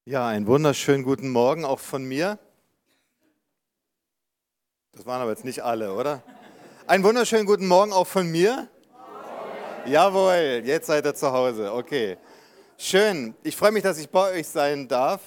Ja, einen wunderschönen guten Morgen auch von mir. Das waren aber jetzt nicht alle, oder? Einen wunderschönen guten Morgen auch von mir. Jawohl, jetzt seid ihr zu Hause. Okay, schön. Ich freue mich, dass ich bei euch sein darf.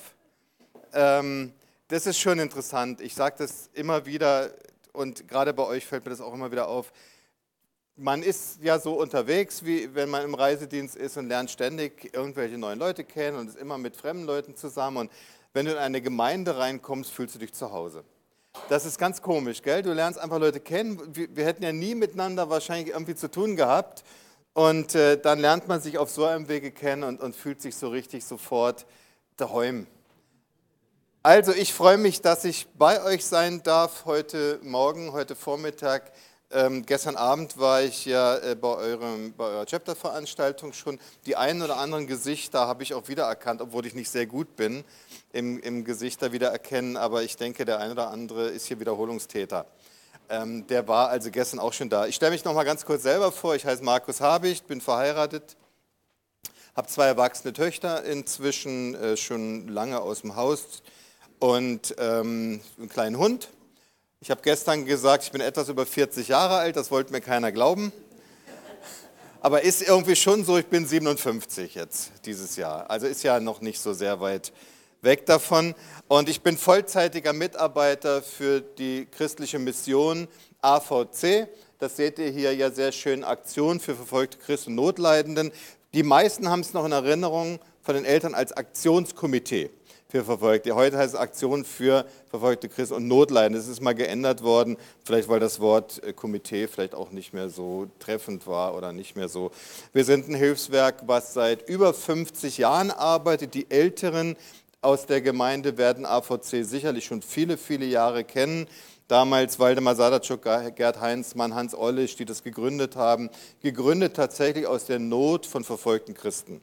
Das ist schon interessant. Ich sage das immer wieder und gerade bei euch fällt mir das auch immer wieder auf. Man ist ja so unterwegs, wie wenn man im Reisedienst ist und lernt ständig irgendwelche neuen Leute kennen und ist immer mit fremden Leuten zusammen. Und wenn du in eine Gemeinde reinkommst, fühlst du dich zu Hause. Das ist ganz komisch, gell? Du lernst einfach Leute kennen. Wir hätten ja nie miteinander wahrscheinlich irgendwie zu tun gehabt. Und dann lernt man sich auf so einem Wege kennen und fühlt sich so richtig sofort daheim. Also ich freue mich, dass ich bei euch sein darf heute Morgen, heute Vormittag. Gestern Abend war ich ja bei eurer Chapter-Veranstaltung schon. Die einen oder anderen Gesichter habe ich auch wiedererkannt, obwohl ich nicht sehr gut bin im Gesichter wiedererkennen. Aber ich denke, der eine oder andere ist hier Wiederholungstäter. Der war also gestern auch schon da. Ich stelle mich noch mal ganz kurz selber vor. Ich heiße Markus Habicht, bin verheiratet, habe 2 erwachsene Töchter, inzwischen schon lange aus dem Haus und einen kleinen Hund. Ich habe gestern gesagt, ich bin etwas über 40 Jahre alt, das wollte mir keiner glauben. Aber ist irgendwie schon so, ich bin 57 jetzt dieses Jahr. Also ist ja noch nicht so sehr weit weg davon. Und ich bin vollzeitiger Mitarbeiter für die christliche Mission AVC. Das seht ihr hier ja sehr schön, Aktion für verfolgte Christen und Notleidenden. Die meisten haben es noch in Erinnerung von den Eltern als Aktionskomitee für Verfolgte. Heute heißt es Aktion für verfolgte Christen und Notleidende. Das ist mal geändert worden, vielleicht weil das Wort Komitee vielleicht auch nicht mehr so treffend war oder nicht mehr so. Wir sind ein Hilfswerk, was seit über 50 Jahren arbeitet. Die Älteren aus der Gemeinde werden AVC sicherlich schon viele, viele Jahre kennen. Damals Waldemar Sadatschuk, Gerd Heinzmann, Hans Ollisch, die das gegründet haben. Gegründet tatsächlich aus der Not von verfolgten Christen.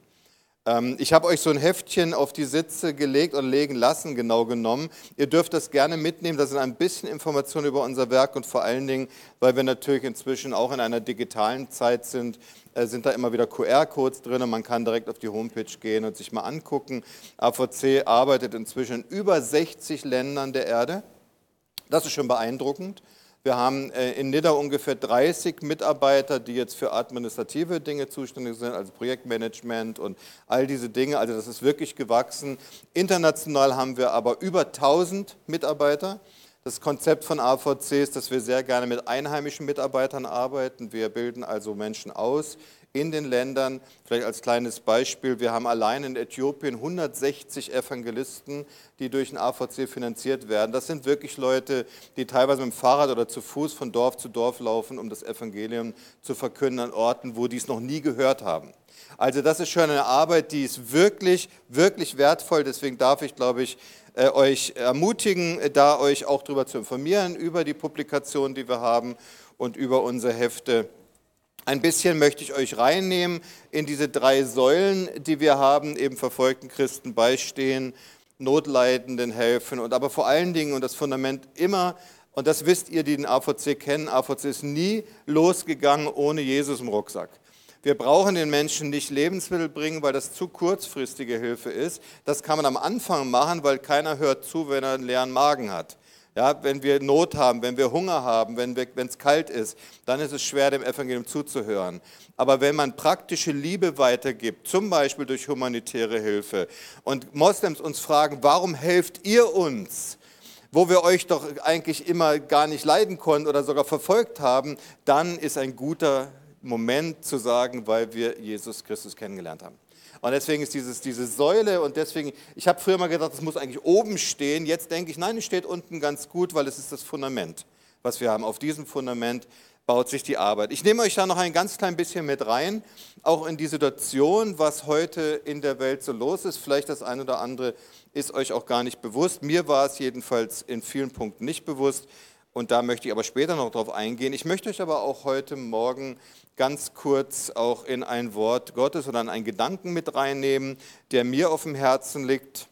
Ich habe euch so ein Heftchen auf die Sitze gelegt oder legen lassen, genau genommen. Ihr dürft das gerne mitnehmen, da sind ein bisschen Informationen über unser Werk und vor allen Dingen, weil wir natürlich inzwischen auch in einer digitalen Zeit sind da immer wieder QR-Codes drin und man kann direkt auf die Homepage gehen und sich mal angucken. AVC arbeitet inzwischen in über 60 Ländern der Erde. Das ist schon beeindruckend. Wir haben in Nidda ungefähr 30 Mitarbeiter, die jetzt für administrative Dinge zuständig sind, also Projektmanagement und all diese Dinge. Also das ist wirklich gewachsen. International haben wir aber über 1000 Mitarbeiter. Das Konzept von AVC ist, dass wir sehr gerne mit einheimischen Mitarbeitern arbeiten. Wir bilden also Menschen aus in den Ländern. Vielleicht als kleines Beispiel, wir haben allein in Äthiopien 160 Evangelisten, die durch den AVC finanziert werden. Das sind wirklich Leute, die teilweise mit dem Fahrrad oder zu Fuß von Dorf zu Dorf laufen, um das Evangelium zu verkünden an Orten, wo die es noch nie gehört haben. Also das ist schon eine Arbeit, die ist wirklich, wirklich wertvoll. Deswegen darf ich, glaube ich, euch ermutigen, da euch auch darüber zu informieren, über die Publikationen, die wir haben und über unsere Hefte. Ein bisschen möchte ich euch reinnehmen in diese 3 Säulen, die wir haben, eben verfolgten Christen beistehen, Notleidenden helfen und aber vor allen Dingen, und das Fundament immer, und das wisst ihr, die den AVC kennen, AVC ist nie losgegangen ohne Jesus im Rucksack. Wir brauchen den Menschen nicht Lebensmittel bringen, weil das zu kurzfristige Hilfe ist. Das kann man am Anfang machen, weil keiner hört zu, wenn er einen leeren Magen hat. Ja, wenn wir Not haben, wenn wir Hunger haben, wenn es kalt ist, dann ist es schwer, dem Evangelium zuzuhören. Aber wenn man praktische Liebe weitergibt, zum Beispiel durch humanitäre Hilfe, und Moslems uns fragen, warum helft ihr uns, wo wir euch doch eigentlich immer gar nicht leiden konnten oder sogar verfolgt haben, dann ist ein guter Moment zu sagen, weil wir Jesus Christus kennengelernt haben. Und deswegen ist diese Säule und deswegen, ich habe früher mal gedacht, das muss eigentlich oben stehen. Jetzt denke ich, nein, es steht unten ganz gut, weil es ist das Fundament, was wir haben. Auf diesem Fundament baut sich die Arbeit. Ich nehme euch da noch ein ganz klein bisschen mit rein, auch in die Situation, was heute in der Welt so los ist. Vielleicht das eine oder andere ist euch auch gar nicht bewusst. Mir war es jedenfalls in vielen Punkten nicht bewusst. Und da möchte ich aber später noch drauf eingehen. Ich möchte euch aber auch heute Morgen ganz kurz auch in ein Wort Gottes oder in einen Gedanken mit reinnehmen, der mir auf dem Herzen liegt.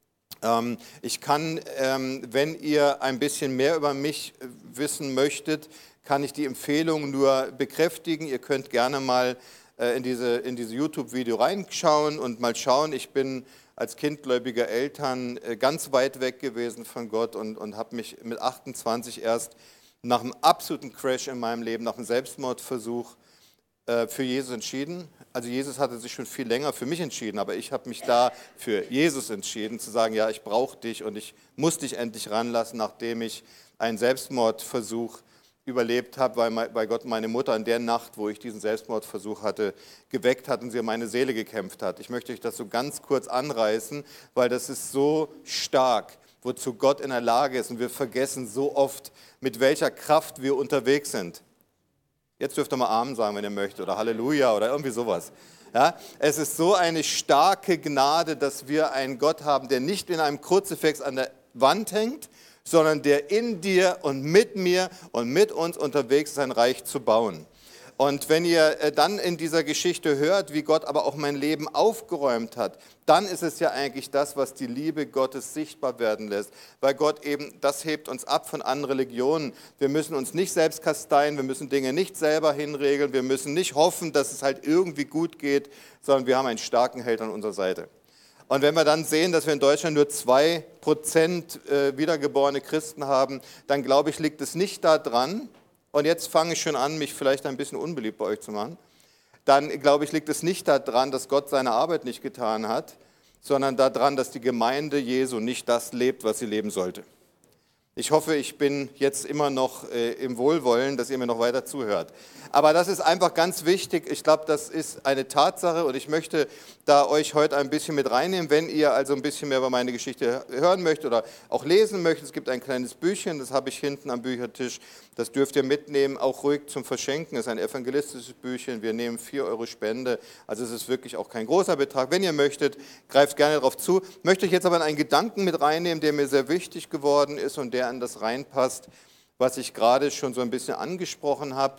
Ich kann, wenn ihr ein bisschen mehr über mich wissen möchtet, kann ich die Empfehlung nur bekräftigen. Ihr könnt gerne mal in diese YouTube-Video reinschauen und mal schauen. Ich bin als Kind gläubiger Eltern ganz weit weg gewesen von Gott und habe mich mit 28 erst nach einem absoluten Crash in meinem Leben, nach einem Selbstmordversuch für Jesus entschieden. Also Jesus hatte sich schon viel länger für mich entschieden, aber ich habe mich da für Jesus entschieden, zu sagen, ja, ich brauche dich und ich muss dich endlich ranlassen, nachdem ich einen Selbstmordversuch überlebt habe, weil Gott meine Mutter in der Nacht, wo ich diesen Selbstmordversuch hatte, geweckt hat und sie um meine Seele gekämpft hat. Ich möchte euch das so ganz kurz anreißen, weil das ist so stark, wozu Gott in der Lage ist und wir vergessen so oft, mit welcher Kraft wir unterwegs sind. Jetzt dürft ihr mal Amen sagen, wenn ihr möchtet, oder Halleluja oder irgendwie sowas. Ja, es ist so eine starke Gnade, dass wir einen Gott haben, der nicht in einem Kruzifix an der Wand hängt, sondern der in dir und mit mir und mit uns unterwegs ist, sein Reich zu bauen. Und wenn ihr dann in dieser Geschichte hört, wie Gott aber auch mein Leben aufgeräumt hat, dann ist es ja eigentlich das, was die Liebe Gottes sichtbar werden lässt. Weil Gott eben, das hebt uns ab von anderen Religionen. Wir müssen uns nicht selbst kasteien, wir müssen Dinge nicht selber hinregeln, wir müssen nicht hoffen, dass es halt irgendwie gut geht, sondern wir haben einen starken Held an unserer Seite. Und wenn wir dann sehen, dass wir in Deutschland nur 2% wiedergeborene Christen haben, dann glaube ich, liegt es nicht daran, und jetzt fange ich schon an, mich vielleicht ein bisschen unbeliebt bei euch zu machen, dann glaube ich, liegt es nicht daran, dass Gott seine Arbeit nicht getan hat, sondern daran, dass die Gemeinde Jesu nicht das lebt, was sie leben sollte. Ich hoffe, ich bin jetzt immer noch im Wohlwollen, dass ihr mir noch weiter zuhört. Aber das ist einfach ganz wichtig. Ich glaube, das ist eine Tatsache und ich möchte da euch heute ein bisschen mit reinnehmen, wenn ihr also ein bisschen mehr über meine Geschichte hören möchtet oder auch lesen möchtet. Es gibt ein kleines Büchchen, das habe ich hinten am Büchertisch. Das dürft ihr mitnehmen, auch ruhig zum Verschenken. Es ist ein evangelistisches Büchchen. Wir nehmen 4 Euro Spende. Also es ist wirklich auch kein großer Betrag. Wenn ihr möchtet, greift gerne darauf zu. Möchte ich jetzt aber einen Gedanken mit reinnehmen, der mir sehr wichtig geworden ist und der an das reinpasst, was ich gerade schon so ein bisschen angesprochen habe.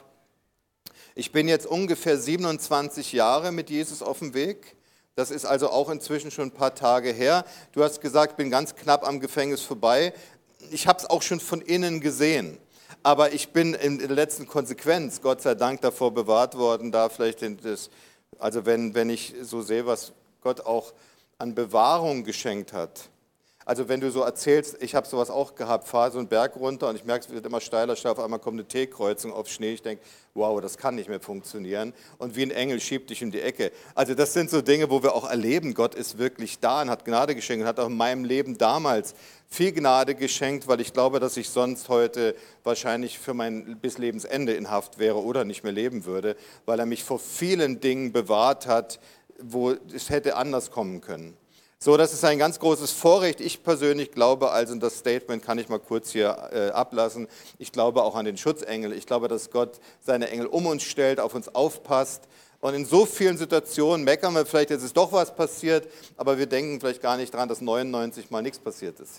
Ich bin jetzt ungefähr 27 Jahre mit Jesus auf dem Weg. Das ist also auch inzwischen schon ein paar Tage her. Du hast gesagt, ich bin ganz knapp am Gefängnis vorbei. Ich habe es auch schon von innen gesehen. Aber ich bin in der letzten Konsequenz, Gott sei Dank, davor bewahrt worden, da vielleicht, also wenn ich so sehe, was Gott auch an Bewahrung geschenkt hat. Also wenn du so erzählst, ich habe sowas auch gehabt, fahre so einen Berg runter und ich merke, es wird immer steiler, auf einmal kommt eine T-Kreuzung auf Schnee. Ich denke, wow, das kann nicht mehr funktionieren. Und wie ein Engel schiebt dich in die Ecke. Also das sind so Dinge, wo wir auch erleben, Gott ist wirklich da und hat Gnade geschenkt und hat auch in meinem Leben damals viel Gnade geschenkt, weil ich glaube, dass ich sonst heute wahrscheinlich für mein bis Lebensende in Haft wäre oder nicht mehr leben würde, weil er mich vor vielen Dingen bewahrt hat, wo es hätte anders kommen können. So, das ist ein ganz großes Vorrecht. Ich persönlich glaube also, und das Statement kann ich mal kurz hier ablassen, ich glaube auch an den Schutzengel. Ich glaube, dass Gott seine Engel um uns stellt, auf uns aufpasst. Und in so vielen Situationen meckern wir vielleicht, jetzt ist doch was passiert, aber wir denken vielleicht gar nicht daran, dass 99 Mal nichts passiert ist.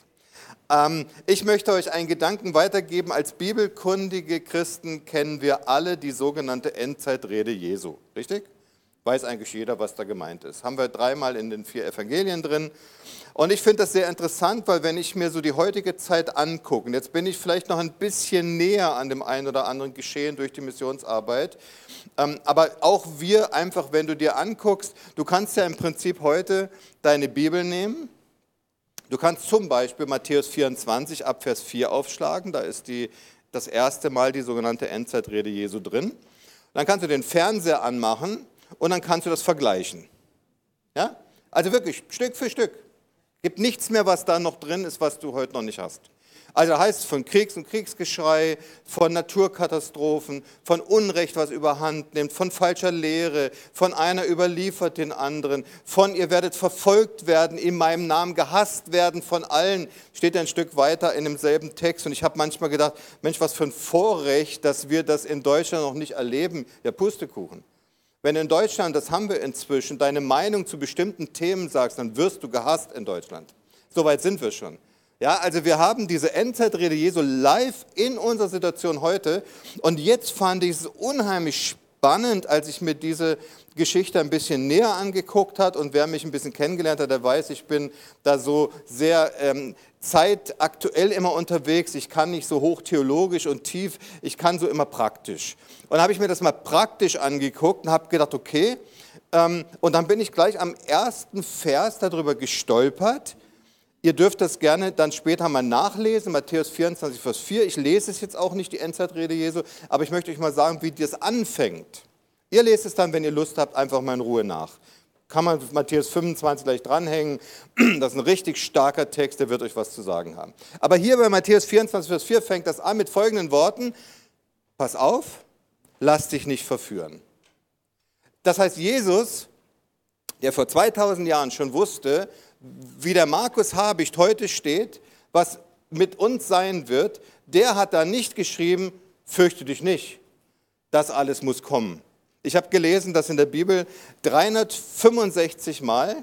Ich möchte euch einen Gedanken weitergeben. Als bibelkundige Christen kennen wir alle die sogenannte Endzeitrede Jesu. Richtig? Weiß eigentlich jeder, was da gemeint ist. Haben wir 3-mal in den 4 Evangelien drin. Und ich finde das sehr interessant, weil wenn ich mir so die heutige Zeit angucke, und jetzt bin ich vielleicht noch ein bisschen näher an dem einen oder anderen Geschehen durch die Missionsarbeit, aber auch wir einfach, wenn du dir anguckst, du kannst ja im Prinzip heute deine Bibel nehmen. Du kannst zum Beispiel Matthäus 24 ab Vers 4 aufschlagen, da ist das erste Mal die sogenannte Endzeitrede Jesu drin. Dann kannst du den Fernseher anmachen und dann kannst du das vergleichen. Ja? Also wirklich, Stück für Stück. Gibt nichts mehr, was da noch drin ist, was du heute noch nicht hast. Also da heißt es von Kriegs- und Kriegsgeschrei, von Naturkatastrophen, von Unrecht, was überhand nimmt, von falscher Lehre, von einer überliefert den anderen, von ihr werdet verfolgt werden, in meinem Namen gehasst werden von allen, steht ein Stück weiter in demselben Text. Und ich habe manchmal gedacht, Mensch, was für ein Vorrecht, dass wir das in Deutschland noch nicht erleben. Ja, Pustekuchen. Wenn in Deutschland, das haben wir inzwischen, deine Meinung zu bestimmten Themen sagst, dann wirst du gehasst in Deutschland. Soweit sind wir schon. Ja, also wir haben diese Endzeitrede Jesu live in unserer Situation heute. Und jetzt fand ich es unheimlich spannend, als ich mir diese Geschichte ein bisschen näher angeguckt habe. Und wer mich ein bisschen kennengelernt hat, der weiß, ich bin da so sehr zeitaktuell immer unterwegs. Ich kann nicht so hochtheologisch und tief, ich kann so immer praktisch. Und dann habe ich mir das mal praktisch angeguckt und habe gedacht, okay, Und dann bin ich gleich am ersten Vers darüber gestolpert. Ihr dürft das gerne dann später mal nachlesen, Matthäus 24, Vers 4. Ich lese es jetzt auch nicht, die Endzeitrede Jesu, aber ich möchte euch mal sagen, wie das anfängt. Ihr lest es dann, wenn ihr Lust habt, einfach mal in Ruhe nach. Kann man Matthäus 25 gleich dranhängen. Das ist ein richtig starker Text, der wird euch was zu sagen haben. Aber hier bei Matthäus 24, Vers 4 fängt das an mit folgenden Worten. Pass auf, lass dich nicht verführen. Das heißt, Jesus, der vor 2000 Jahren schon wusste, wie der Markus Habicht heute steht, was mit uns sein wird, der hat da nicht geschrieben, fürchte dich nicht, das alles muss kommen. Ich habe gelesen, dass in der Bibel 366 Mal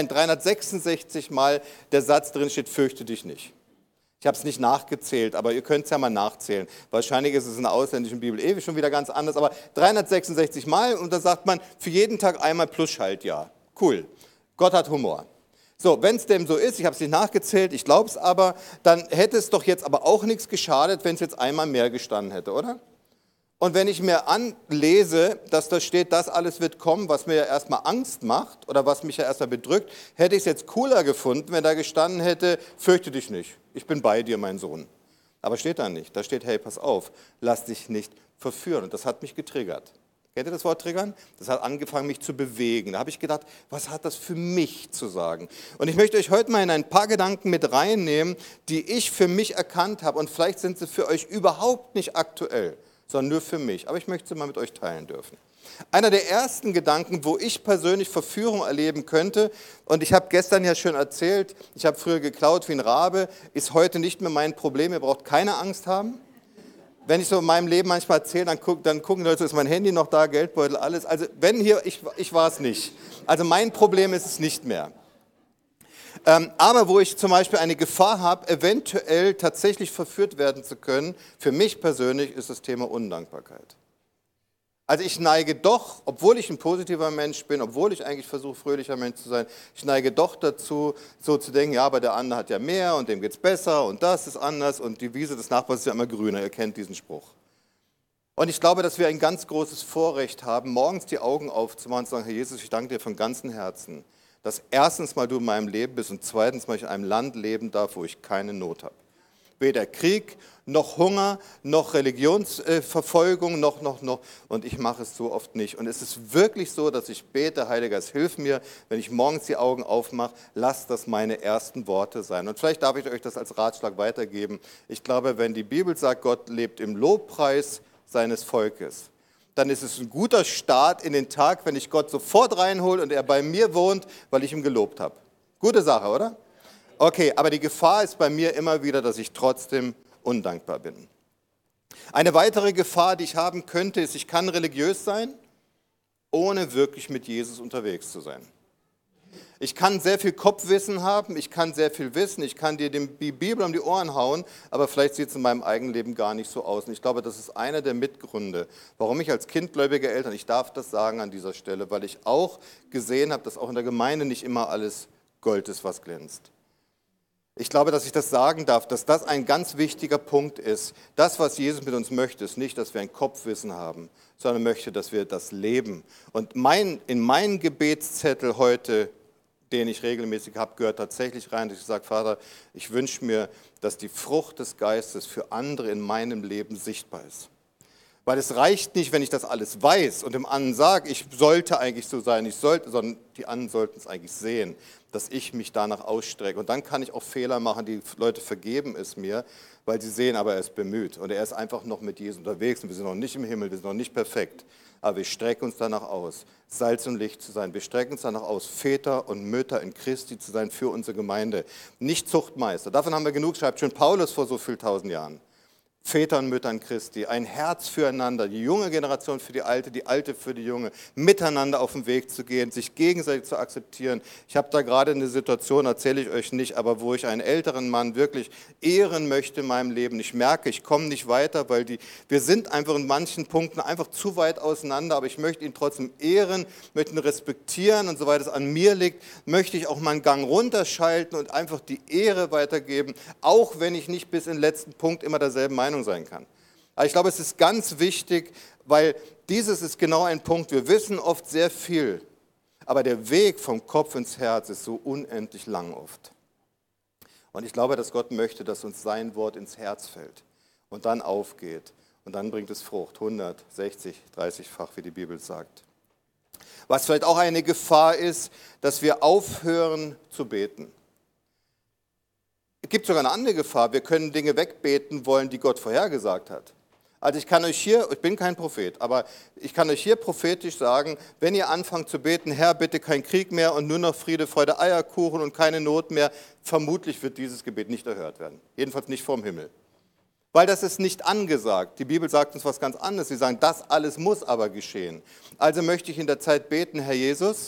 der Satz drin steht, fürchte dich nicht. Ich habe es nicht nachgezählt, aber ihr könnt es ja mal nachzählen. Wahrscheinlich ist es in der ausländischen Bibel ewig schon wieder ganz anders, aber 366 Mal und da sagt man für jeden Tag einmal plus Schaltjahr. Cool, Gott hat Humor. So, wenn es dem so ist, ich habe es nicht nachgezählt, ich glaube es aber, dann hätte es doch jetzt aber auch nichts geschadet, wenn es jetzt einmal mehr gestanden hätte, oder? Und wenn ich mir anlese, dass da steht, das alles wird kommen, was mir ja erstmal Angst macht oder was mich ja erstmal bedrückt, hätte ich es jetzt cooler gefunden, wenn da gestanden hätte, fürchte dich nicht, ich bin bei dir, mein Sohn. Aber steht da nicht, da steht, hey, pass auf, lass dich nicht verführen. Und das hat mich getriggert. Kennt ihr das Wort triggern? Das hat angefangen, mich zu bewegen. Da habe ich gedacht, was hat das für mich zu sagen? Und ich möchte euch heute mal in ein paar Gedanken mit reinnehmen, die ich für mich erkannt habe. Und vielleicht sind sie für euch überhaupt nicht aktuell, sondern nur für mich. Aber ich möchte sie mal mit euch teilen dürfen. Einer der ersten Gedanken, wo ich persönlich Verführung erleben könnte, und ich habe gestern ja schon erzählt, ich habe früher geklaut wie ein Rabe, ist heute nicht mehr mein Problem. Ihr braucht keine Angst haben. Wenn ich so in meinem Leben manchmal erzähle, dann gucken die Leute, ist mein Handy noch da, Geldbeutel, alles. Also wenn hier, ich war es nicht. Also mein Problem ist es nicht mehr. Aber wo ich zum Beispiel eine Gefahr habe, eventuell tatsächlich verführt werden zu können, für mich persönlich ist das Thema Undankbarkeit. Also ich neige doch, obwohl ich ein positiver Mensch bin, obwohl ich eigentlich versuche, fröhlicher Mensch zu sein, ich neige doch dazu, so zu denken, ja, aber der andere hat ja mehr und dem geht es besser und das ist anders und die Wiese des Nachbarn ist ja immer grüner, ihr kennt diesen Spruch. Und ich glaube, dass wir ein ganz großes Vorrecht haben, morgens die Augen aufzumachen und zu sagen, Herr Jesus, ich danke dir von ganzem Herzen, dass erstens mal du in meinem Leben bist und zweitens mal ich in einem Land leben darf, wo ich keine Not habe. Weder Krieg, noch Hunger, noch Religionsverfolgung, noch. Und ich mache es so oft nicht. Und es ist wirklich so, dass ich bete, Heiliger Geist, hilf mir, wenn ich morgens die Augen aufmache, lass das meine ersten Worte sein. Und vielleicht darf ich euch das als Ratschlag weitergeben. Ich glaube, wenn die Bibel sagt, Gott lebt im Lobpreis seines Volkes, dann ist es ein guter Start in den Tag, wenn ich Gott sofort reinhole und er bei mir wohnt, weil ich ihm gelobt habe. Gute Sache, oder? Okay, aber die Gefahr ist bei mir immer wieder, dass ich trotzdem undankbar bin. Eine weitere Gefahr, die ich haben könnte, ist, ich kann religiös sein, ohne wirklich mit Jesus unterwegs zu sein. Ich kann sehr viel Kopfwissen haben, ich kann sehr viel wissen, ich kann dir die Bibel um die Ohren hauen, aber vielleicht sieht es in meinem eigenen Leben gar nicht so aus. Und ich glaube, das ist einer der Mitgründe, warum ich als Kind gläubiger Eltern, ich darf das sagen an dieser Stelle, weil ich auch gesehen habe, dass auch in der Gemeinde nicht immer alles Gold ist, was glänzt. Ich glaube, dass ich das sagen darf, dass das ein ganz wichtiger Punkt ist. Das, was Jesus mit uns möchte, ist nicht, dass wir ein Kopfwissen haben, sondern möchte, dass wir das leben. Und in meinen Gebetszettel heute, den ich regelmäßig habe, gehört tatsächlich rein, dass ich sage, Vater, ich wünsche mir, dass die Frucht des Geistes für andere in meinem Leben sichtbar ist. Weil es reicht nicht, wenn ich das alles weiß und dem anderen sage, ich sollte eigentlich so sein, sondern die anderen sollten es eigentlich sehen, dass ich mich danach ausstrecke. Und dann kann ich auch Fehler machen, die Leute vergeben es mir, weil sie sehen, aber er ist bemüht. Und er ist einfach noch mit Jesus unterwegs und wir sind noch nicht im Himmel, wir sind noch nicht perfekt. Aber wir strecken uns danach aus, Salz und Licht zu sein. Wir strecken uns danach aus, Väter und Mütter in Christi zu sein für unsere Gemeinde. Nicht Zuchtmeister. Davon haben wir genug, schreibt schon Paulus vor so vielen tausend Jahren. Väter und Müttern Christi, ein Herz füreinander, die junge Generation für die alte für die junge, miteinander auf den Weg zu gehen, sich gegenseitig zu akzeptieren. Ich habe da gerade eine Situation, erzähle ich euch nicht, aber wo ich einen älteren Mann wirklich ehren möchte in meinem Leben. Ich merke, ich komme nicht weiter, weil wir sind einfach in manchen Punkten einfach zu weit auseinander, aber ich möchte ihn trotzdem ehren, möchte ihn respektieren und soweit es an mir liegt, möchte ich auch mal einen Gang runterschalten und einfach die Ehre weitergeben, auch wenn ich nicht bis in den letzten Punkt immer derselben Meinung sein kann. Aber ich glaube, es ist ganz wichtig, weil dieses ist genau ein Punkt. Wir wissen oft sehr viel, Aber der Weg vom Kopf ins Herz ist so unendlich lang oft. Und ich glaube, dass Gott möchte, dass uns sein Wort ins Herz fällt und dann aufgeht. Und dann bringt es Frucht, 160, 30-fach, wie die Bibel sagt. Was vielleicht auch eine Gefahr ist, dass wir aufhören zu beten. Es gibt sogar eine andere Gefahr, wir können Dinge wegbeten wollen, die Gott vorhergesagt hat. Also ich kann euch hier, ich bin kein Prophet, aber ich kann euch hier prophetisch sagen, wenn ihr anfangt zu beten, Herr, bitte kein Krieg mehr und nur noch Friede, Freude, Eierkuchen und keine Not mehr, vermutlich wird dieses Gebet nicht erhört werden. Jedenfalls nicht vom Himmel. Weil das ist nicht angesagt. Die Bibel sagt uns was ganz anderes. Sie sagen, das alles muss aber geschehen. Also möchte ich in der Zeit beten, Herr Jesus,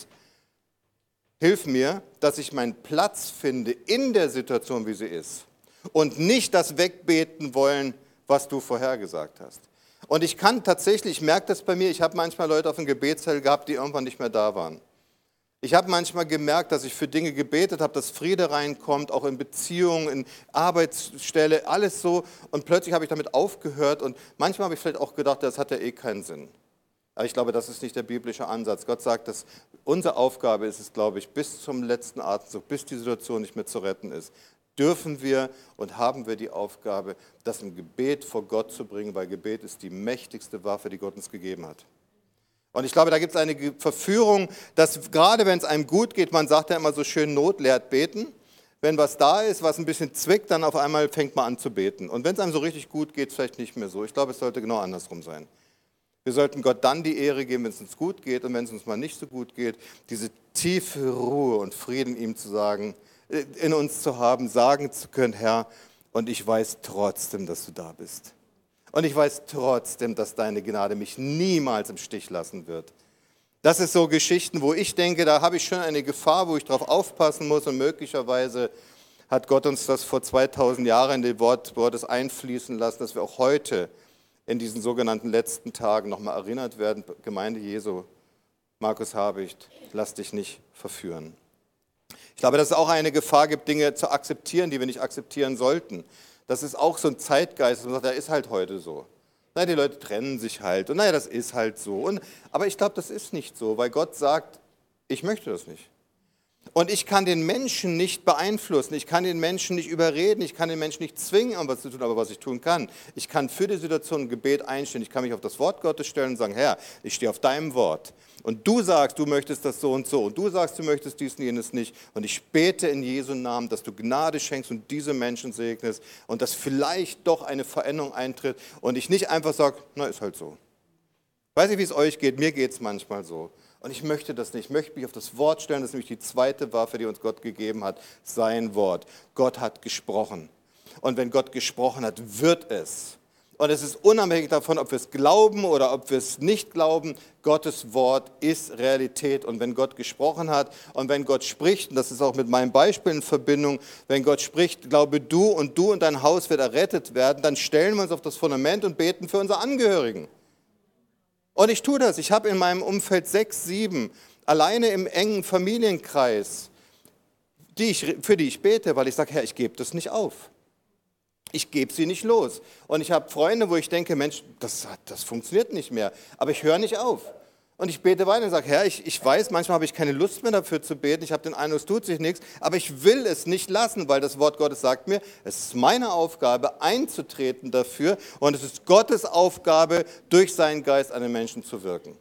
hilf mir, dass ich meinen Platz finde in der Situation, wie sie ist. Und nicht das wegbeten wollen, was du vorhergesagt hast. Und ich kann tatsächlich, ich merke das bei mir, ich habe manchmal Leute auf dem Gebetszelt gehabt, die irgendwann nicht mehr da waren. Ich habe manchmal gemerkt, dass ich für Dinge gebetet habe, dass Friede reinkommt, auch in Beziehungen, in Arbeitsstelle, alles so. Und plötzlich habe ich damit aufgehört und manchmal habe ich vielleicht auch gedacht, das hat ja eh keinen Sinn. Aber ich glaube, das ist nicht der biblische Ansatz. Gott sagt, dass unsere Aufgabe ist es, glaube ich, bis zum letzten Atemzug, bis die Situation nicht mehr zu retten ist, dürfen wir und haben wir die Aufgabe, das im Gebet vor Gott zu bringen, weil Gebet ist die mächtigste Waffe, die Gott uns gegeben hat. Und ich glaube, da gibt es eine Verführung, dass gerade wenn es einem gut geht, man sagt ja immer so schön, Not lehrt beten. Wenn was da ist, was ein bisschen zwickt, dann auf einmal fängt man an zu beten. Und wenn es einem so richtig gut geht, vielleicht nicht mehr so. Ich glaube, es sollte genau andersrum sein. Wir sollten Gott dann die Ehre geben, wenn es uns gut geht und wenn es uns mal nicht so gut geht, diese tiefe Ruhe und Frieden ihm zu sagen, in uns zu haben, sagen zu können, Herr, und ich weiß trotzdem, dass du da bist. Und ich weiß trotzdem, dass deine Gnade mich niemals im Stich lassen wird. Das ist so Geschichten, wo ich denke, da habe ich schon eine Gefahr, wo ich drauf aufpassen muss und möglicherweise hat Gott uns das vor 2000 Jahren in den Wort Gottes einfließen lassen, dass wir auch heute in diesen sogenannten letzten Tagen nochmal erinnert werden, Gemeinde Jesu, Markus Habicht, lass dich nicht verführen. Ich glaube, dass es auch eine Gefahr gibt, Dinge zu akzeptieren, die wir nicht akzeptieren sollten. Das ist auch so ein Zeitgeist, man sagt, der ist halt heute so. Na, die Leute trennen sich halt und naja, das ist halt so. Aber ich glaube, das ist nicht so, weil Gott sagt, ich möchte das nicht. Und ich kann den Menschen nicht beeinflussen, ich kann den Menschen nicht überreden, ich kann den Menschen nicht zwingen, irgendwas zu tun, aber was ich tun kann, ich kann für die Situation ein Gebet einstellen, ich kann mich auf das Wort Gottes stellen und sagen, Herr, ich stehe auf deinem Wort. Und du sagst, du möchtest das so und so und du sagst, du möchtest dies und jenes nicht. Und ich bete in Jesu Namen, dass du Gnade schenkst und diese Menschen segnest und dass vielleicht doch eine Veränderung eintritt und ich nicht einfach sage, na ist halt so. Weiß ich, wie es euch geht, mir geht es manchmal so. Und ich möchte das nicht. Ich möchte mich auf das Wort stellen. Das ist nämlich die zweite Waffe, die uns Gott gegeben hat. Sein Wort. Gott hat gesprochen. Und wenn Gott gesprochen hat, wird es. Und es ist unabhängig davon, ob wir es glauben oder ob wir es nicht glauben. Gottes Wort ist Realität. Und wenn Gott gesprochen hat und wenn Gott spricht, und das ist auch mit meinem Beispiel in Verbindung, wenn Gott spricht, glaube du und dein Haus wird errettet werden, dann stellen wir uns auf das Fundament und beten für unsere Angehörigen. Und ich tue das. Ich habe in meinem Umfeld 6, 7, alleine im engen Familienkreis, für die ich bete, weil ich sage, Herr, ich gebe das nicht auf. Ich gebe sie nicht los. Und ich habe Freunde, wo ich denke, Mensch, das funktioniert nicht mehr. Aber ich höre nicht auf. Und ich bete weiter und sage, Herr, ich weiß, manchmal habe ich keine Lust mehr dafür zu beten. Ich habe den Eindruck, es tut sich nichts. Aber ich will es nicht lassen, weil das Wort Gottes sagt mir, es ist meine Aufgabe, einzutreten dafür. Und es ist Gottes Aufgabe, durch seinen Geist an den Menschen zu wirken.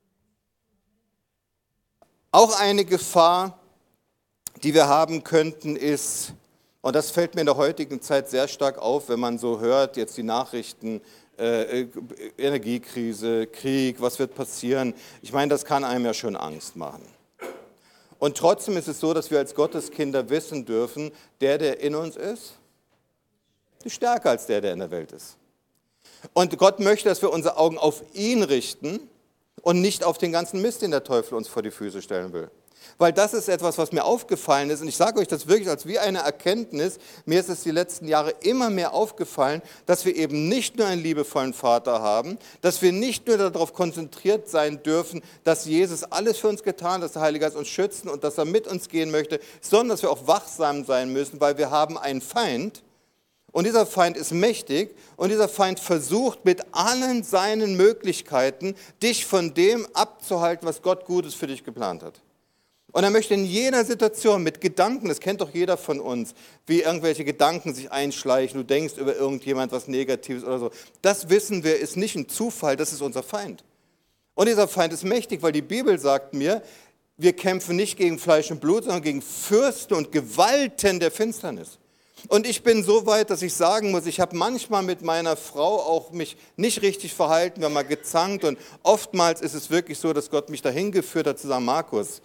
Auch eine Gefahr, die wir haben könnten, ist, und das fällt mir in der heutigen Zeit sehr stark auf, wenn man so hört, jetzt die Nachrichten, Energiekrise, Krieg, was wird passieren? Ich meine, das kann einem ja schon Angst machen. Und trotzdem ist es so, dass wir als Gotteskinder wissen dürfen, der in uns ist stärker als der in der Welt ist. Und Gott möchte, dass wir unsere Augen auf ihn richten und nicht auf den ganzen Mist, den der Teufel uns vor die Füße stellen will. Weil das ist etwas, was mir aufgefallen ist und ich sage euch das wirklich als wie eine Erkenntnis, mir ist es die letzten Jahre immer mehr aufgefallen, dass wir eben nicht nur einen liebevollen Vater haben, dass wir nicht nur darauf konzentriert sein dürfen, dass Jesus alles für uns getan hat, dass der Heilige Geist uns schützen und dass er mit uns gehen möchte, sondern dass wir auch wachsam sein müssen, weil wir haben einen Feind und dieser Feind ist mächtig und dieser Feind versucht mit allen seinen Möglichkeiten, dich von dem abzuhalten, was Gott Gutes für dich geplant hat. Und er möchte in jeder Situation mit Gedanken, das kennt doch jeder von uns, wie irgendwelche Gedanken sich einschleichen, du denkst über irgendjemand was Negatives oder so. Das wissen wir, ist nicht ein Zufall, das ist unser Feind. Und dieser Feind ist mächtig, weil die Bibel sagt mir, wir kämpfen nicht gegen Fleisch und Blut, sondern gegen Fürsten und Gewalten der Finsternis. Und ich bin so weit, dass ich sagen muss, ich habe manchmal mit meiner Frau auch mich nicht richtig verhalten, wir haben mal gezankt und oftmals ist es wirklich so, dass Gott mich dahin geführt hat zu sagen, Markus,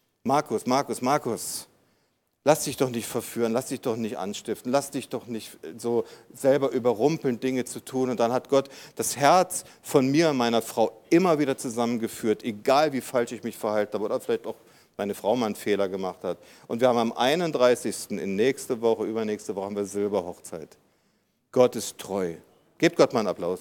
lass dich doch nicht verführen, lass dich doch nicht anstiften, lass dich doch nicht so selber überrumpeln, Dinge zu tun. Und dann hat Gott das Herz von mir und meiner Frau immer wieder zusammengeführt, egal wie falsch ich mich verhalten habe oder vielleicht auch meine Frau mal einen Fehler gemacht hat. Und wir haben am 31. in nächste Woche, übernächste Woche haben wir Silberhochzeit. Gott ist treu. Gebt Gott mal einen Applaus.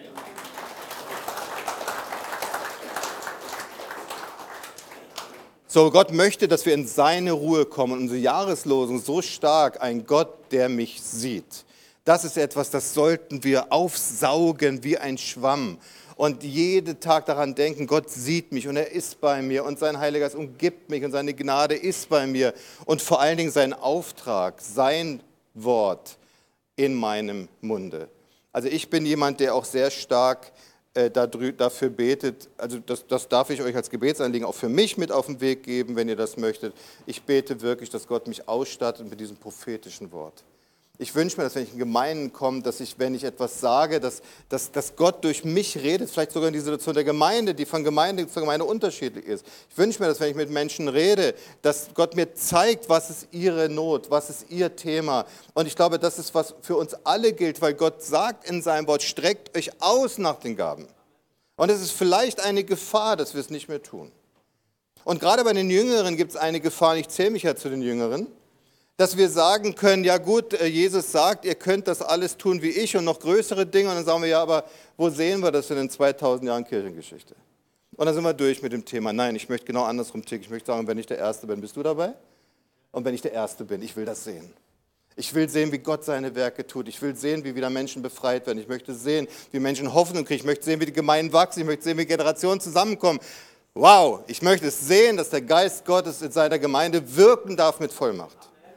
So, Gott möchte, dass wir in seine Ruhe kommen. Und unsere Jahreslosung so stark, ein Gott, der mich sieht. Das ist etwas, das sollten wir aufsaugen wie ein Schwamm. Und jeden Tag daran denken, Gott sieht mich und er ist bei mir und sein Heiliger Geist umgibt mich und seine Gnade ist bei mir. Und vor allen Dingen sein Auftrag, sein Wort in meinem Munde. Also ich bin jemand, der auch sehr stark dafür betet, also das darf ich euch als Gebetsanliegen auch für mich mit auf den Weg geben, wenn ihr das möchtet. Ich bete wirklich, dass Gott mich ausstattet mit diesem prophetischen Wort. Ich wünsche mir, dass wenn ich in Gemeinden komme, dass ich, wenn ich etwas sage, dass Gott durch mich redet, vielleicht sogar in die Situation der Gemeinde, die von Gemeinde zu Gemeinde unterschiedlich ist. Ich wünsche mir, dass wenn ich mit Menschen rede, dass Gott mir zeigt, was ist ihre Not, was ist ihr Thema. Und ich glaube, das ist, was für uns alle gilt, weil Gott sagt in seinem Wort, streckt euch aus nach den Gaben. Und es ist vielleicht eine Gefahr, dass wir es nicht mehr tun. Und gerade bei den Jüngeren gibt es eine Gefahr, und ich zähle mich ja zu den Jüngeren, dass wir sagen können, ja gut, Jesus sagt, ihr könnt das alles tun wie ich und noch größere Dinge. Und dann sagen wir, ja, aber wo sehen wir das in den 2000 Jahren Kirchengeschichte? Und dann sind wir durch mit dem Thema. Nein, ich möchte genau andersrum ticken. Ich möchte sagen, wenn ich der Erste bin, bist du dabei? Und wenn ich der Erste bin, ich will das sehen. Ich will sehen, wie Gott seine Werke tut. Ich will sehen, wie wieder Menschen befreit werden. Ich möchte sehen, wie Menschen Hoffnung kriegen. Ich möchte sehen, wie die Gemeinden wachsen. Ich möchte sehen, wie Generationen zusammenkommen. Wow, ich möchte es sehen, dass der Geist Gottes in seiner Gemeinde wirken darf mit Vollmacht.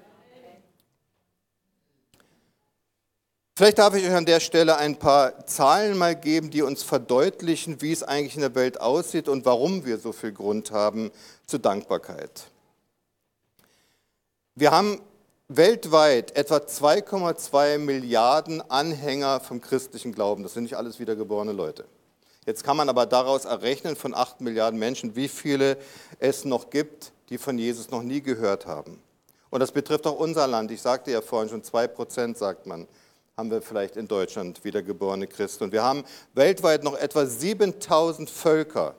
Vielleicht darf ich euch an der Stelle ein paar Zahlen mal geben, die uns verdeutlichen, wie es eigentlich in der Welt aussieht und warum wir so viel Grund haben zur Dankbarkeit. Wir haben weltweit etwa 2,2 Milliarden Anhänger vom christlichen Glauben. Das sind nicht alles wiedergeborene Leute. Jetzt kann man aber daraus errechnen von 8 Milliarden Menschen, wie viele es noch gibt, die von Jesus noch nie gehört haben. Und das betrifft auch unser Land. Ich sagte ja vorhin schon, 2%, sagt man, haben wir vielleicht in Deutschland wiedergeborene Christen. Und wir haben weltweit noch etwa 7000 Völker,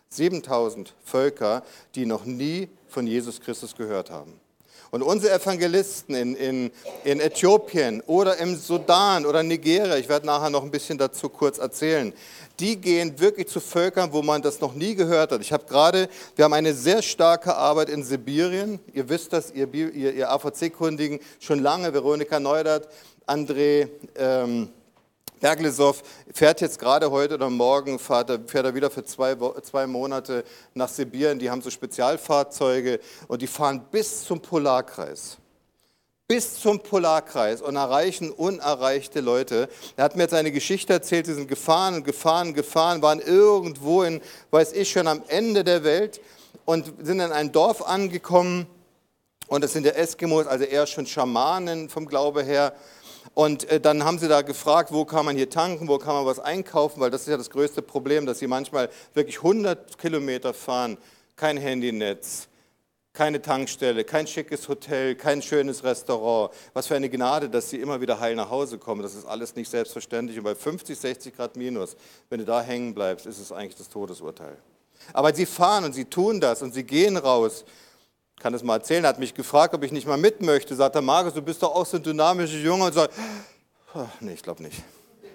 die noch nie von Jesus Christus gehört haben. Und unsere Evangelisten in Äthiopien oder im Sudan oder Nigeria, ich werde nachher noch ein bisschen dazu kurz erzählen, die gehen wirklich zu Völkern, wo man das noch nie gehört hat. Wir haben eine sehr starke Arbeit in Sibirien. Ihr wisst das, ihr AVC-Kundigen schon lange, Veronika Neudert, André Berglesow fährt jetzt gerade heute oder morgen, fährt er wieder für 2 Monate nach Sibirien. Die haben so Spezialfahrzeuge und die fahren bis zum Polarkreis. Bis zum Polarkreis und erreichen unerreichte Leute. Er hat mir jetzt eine Geschichte erzählt, sie sind gefahren, waren irgendwo in, weiß ich schon, am Ende der Welt und sind in ein Dorf angekommen. Und das sind ja Eskimos, also eher schon Schamanen vom Glaube her. Und dann haben sie da gefragt, wo kann man hier tanken, wo kann man was einkaufen, weil das ist ja das größte Problem, dass sie manchmal wirklich 100 Kilometer fahren, kein Handynetz, keine Tankstelle, kein schickes Hotel, kein schönes Restaurant. Was für eine Gnade, dass sie immer wieder heil nach Hause kommen. Das ist alles nicht selbstverständlich. Und bei 50, 60 Grad minus, wenn du da hängen bleibst, ist es eigentlich das Todesurteil. Aber sie fahren und sie tun das und sie gehen raus. Ich kann das mal erzählen, er hat mich gefragt, ob ich nicht mal mit möchte. Sagt er, Markus, du bist doch auch so ein dynamischer Junge. Und sagt, nee, ich glaube nicht.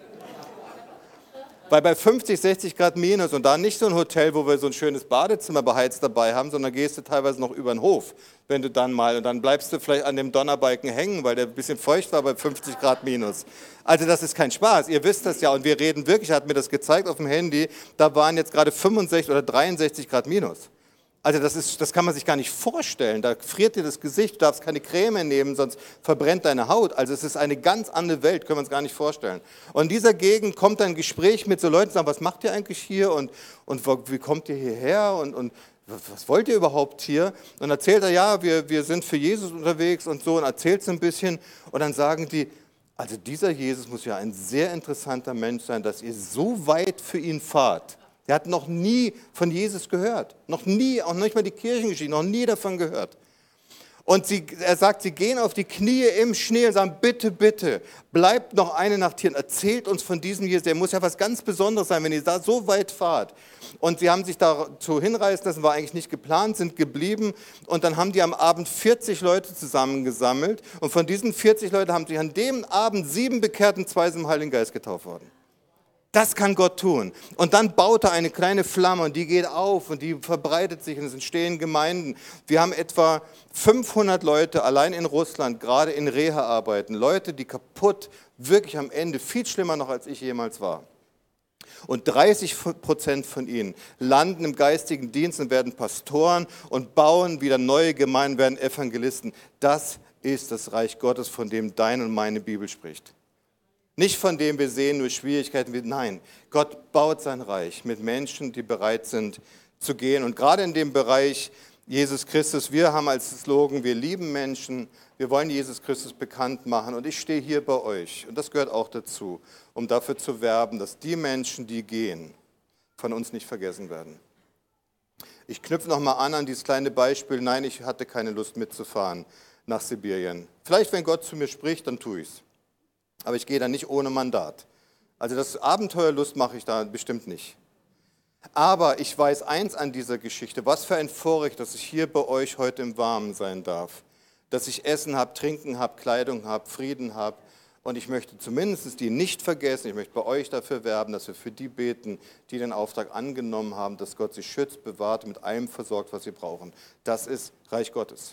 Weil bei 50, 60 Grad minus und da nicht so ein Hotel, wo wir so ein schönes Badezimmer beheizt dabei haben, sondern gehst du teilweise noch über den Hof, wenn du dann mal, und dann bleibst du vielleicht an dem Donnerbalken hängen, weil der ein bisschen feucht war bei 50 Grad minus. Also das ist kein Spaß, ihr wisst das ja und wir reden wirklich, er hat mir das gezeigt auf dem Handy, da waren jetzt gerade 65 oder 63 Grad minus. Also das kann man sich gar nicht vorstellen. Da friert dir das Gesicht, du darfst keine Creme nehmen, sonst verbrennt deine Haut. Also es ist eine ganz andere Welt, können wir uns gar nicht vorstellen. Und in dieser Gegend kommt ein Gespräch mit so Leuten, die sagen, was macht ihr eigentlich hier und wie kommt ihr hierher und was wollt ihr überhaupt hier? Und dann erzählt er, ja, wir sind für Jesus unterwegs und so und erzählt es ein bisschen. Und dann sagen die, also dieser Jesus muss ja ein sehr interessanter Mensch sein, dass ihr so weit für ihn fahrt. Der hat noch nie von Jesus gehört, noch nie, auch nicht mal die Kirchengeschichte, noch nie davon gehört. Und er sagt, sie gehen auf die Knie im Schnee und sagen, bitte, bitte, bleibt noch eine Nacht hier und erzählt uns von diesem Jesus. Der muss ja was ganz Besonderes sein, wenn ihr da so weit fahrt. Und sie haben sich dazu hinreißen lassen, war eigentlich nicht geplant, sind geblieben. Und dann haben die am Abend 40 Leute zusammengesammelt. Und von diesen 40 Leuten haben sich an dem Abend 7 bekehrt und 2 sind im Heiligen Geist getauft worden. Das kann Gott tun. Und dann baut er eine kleine Flamme und die geht auf und die verbreitet sich und es entstehen Gemeinden. Wir haben etwa 500 Leute allein in Russland, gerade in Reha arbeiten. Leute, die kaputt, wirklich am Ende, viel schlimmer noch als ich jemals war. Und 30% von ihnen landen im geistigen Dienst und werden Pastoren und bauen wieder neue Gemeinden, werden Evangelisten. Das ist das Reich Gottes, von dem deine und meine Bibel spricht. Nicht von dem wir sehen nur Schwierigkeiten, nein, Gott baut sein Reich mit Menschen, die bereit sind zu gehen. Und gerade in dem Bereich Jesus Christus, wir haben als Slogan, wir lieben Menschen, wir wollen Jesus Christus bekannt machen und ich stehe hier bei euch und das gehört auch dazu, um dafür zu werben, dass die Menschen, die gehen, von uns nicht vergessen werden. Ich knüpfe nochmal an dieses kleine Beispiel, nein, ich hatte keine Lust mitzufahren nach Sibirien. Vielleicht, wenn Gott zu mir spricht, dann tue ich es. Aber ich gehe da nicht ohne Mandat. Also das Abenteuerlust mache ich da bestimmt nicht. Aber ich weiß eins an dieser Geschichte, was für ein Vorrecht, dass ich hier bei euch heute im Warmen sein darf. Dass ich Essen habe, Trinken habe, Kleidung habe, Frieden habe. Und ich möchte zumindest die nicht vergessen, ich möchte bei euch dafür werben, dass wir für die beten, die den Auftrag angenommen haben, dass Gott sie schützt, bewahrt, mit allem versorgt, was sie brauchen. Das ist Reich Gottes.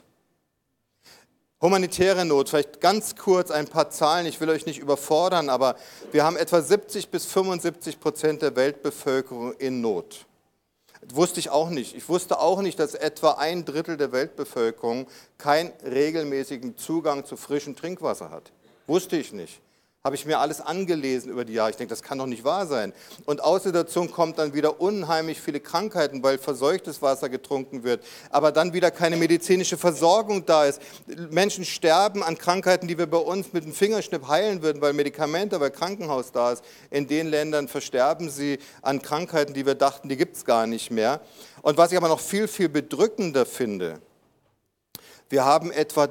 Humanitäre Not, vielleicht ganz kurz ein paar Zahlen, ich will euch nicht überfordern, aber wir haben etwa 70-75% der Weltbevölkerung in Not. Das wusste ich auch nicht. Ich wusste auch nicht, dass etwa 1/3 der Weltbevölkerung keinen regelmäßigen Zugang zu frischem Trinkwasser hat. Wusste ich nicht. Habe ich mir alles angelesen über die Jahre. Ich denke, das kann doch nicht wahr sein. Und außer dazu kommt dann wieder unheimlich viele Krankheiten, weil verseuchtes Wasser getrunken wird, aber dann wieder keine medizinische Versorgung da ist. Menschen sterben an Krankheiten, die wir bei uns mit einem Fingerschnipp heilen würden, weil Medikamente, weil Krankenhaus da ist. In den Ländern versterben sie an Krankheiten, die wir dachten, die gibt es gar nicht mehr. Und was ich aber noch viel, viel bedrückender finde, wir haben etwa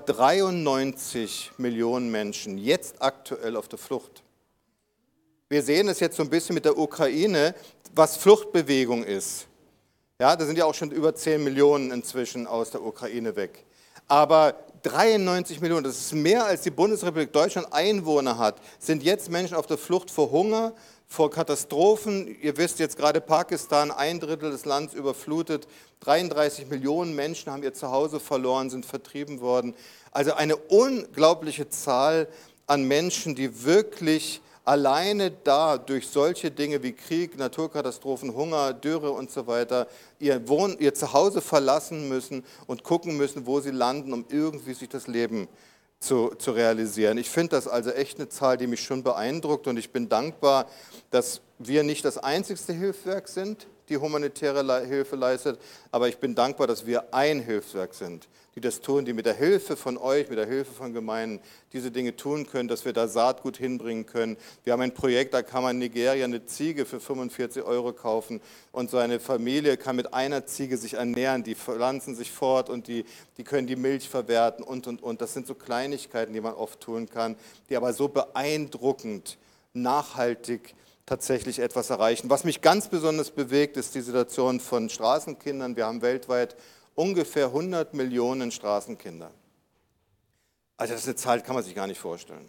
93 Millionen Menschen jetzt aktuell auf der Flucht. Wir sehen es jetzt so ein bisschen mit der Ukraine, was Fluchtbewegung ist. Ja, da sind ja auch schon über 10 Millionen inzwischen aus der Ukraine weg. Aber 93 Millionen, das ist mehr als die Bundesrepublik Deutschland Einwohner hat, sind jetzt Menschen auf der Flucht vor Hunger, vor Katastrophen. Ihr wisst jetzt gerade Pakistan, 1/3 des Landes überflutet. 33 Millionen Menschen haben ihr Zuhause verloren, sind vertrieben worden. Also eine unglaubliche Zahl an Menschen, die wirklich alleine da durch solche Dinge wie Krieg, Naturkatastrophen, Hunger, Dürre und so weiter ihr Zuhause verlassen müssen und gucken müssen, wo sie landen, um irgendwie sich das Leben zu realisieren. Ich finde das also echt eine Zahl, die mich schon beeindruckt und ich bin dankbar, dass wir nicht das einzigste Hilfswerk sind, die humanitäre Hilfe leistet, aber ich bin dankbar, dass wir ein Hilfswerk sind, die das tun, die mit der Hilfe von euch, mit der Hilfe von Gemeinden diese Dinge tun können, dass wir da Saatgut hinbringen können. Wir haben ein Projekt, da kann man in Nigeria eine Ziege für 45 € kaufen und so eine Familie kann mit einer Ziege sich ernähren, die pflanzen sich fort und die können die Milch verwerten und. Das sind so Kleinigkeiten, die man oft tun kann, die aber so beeindruckend, nachhaltig tatsächlich etwas erreichen. Was mich ganz besonders bewegt, ist die Situation von Straßenkindern. Wir haben weltweit ungefähr 100 Millionen Straßenkinder. Also das ist eine Zahl, kann man sich gar nicht vorstellen.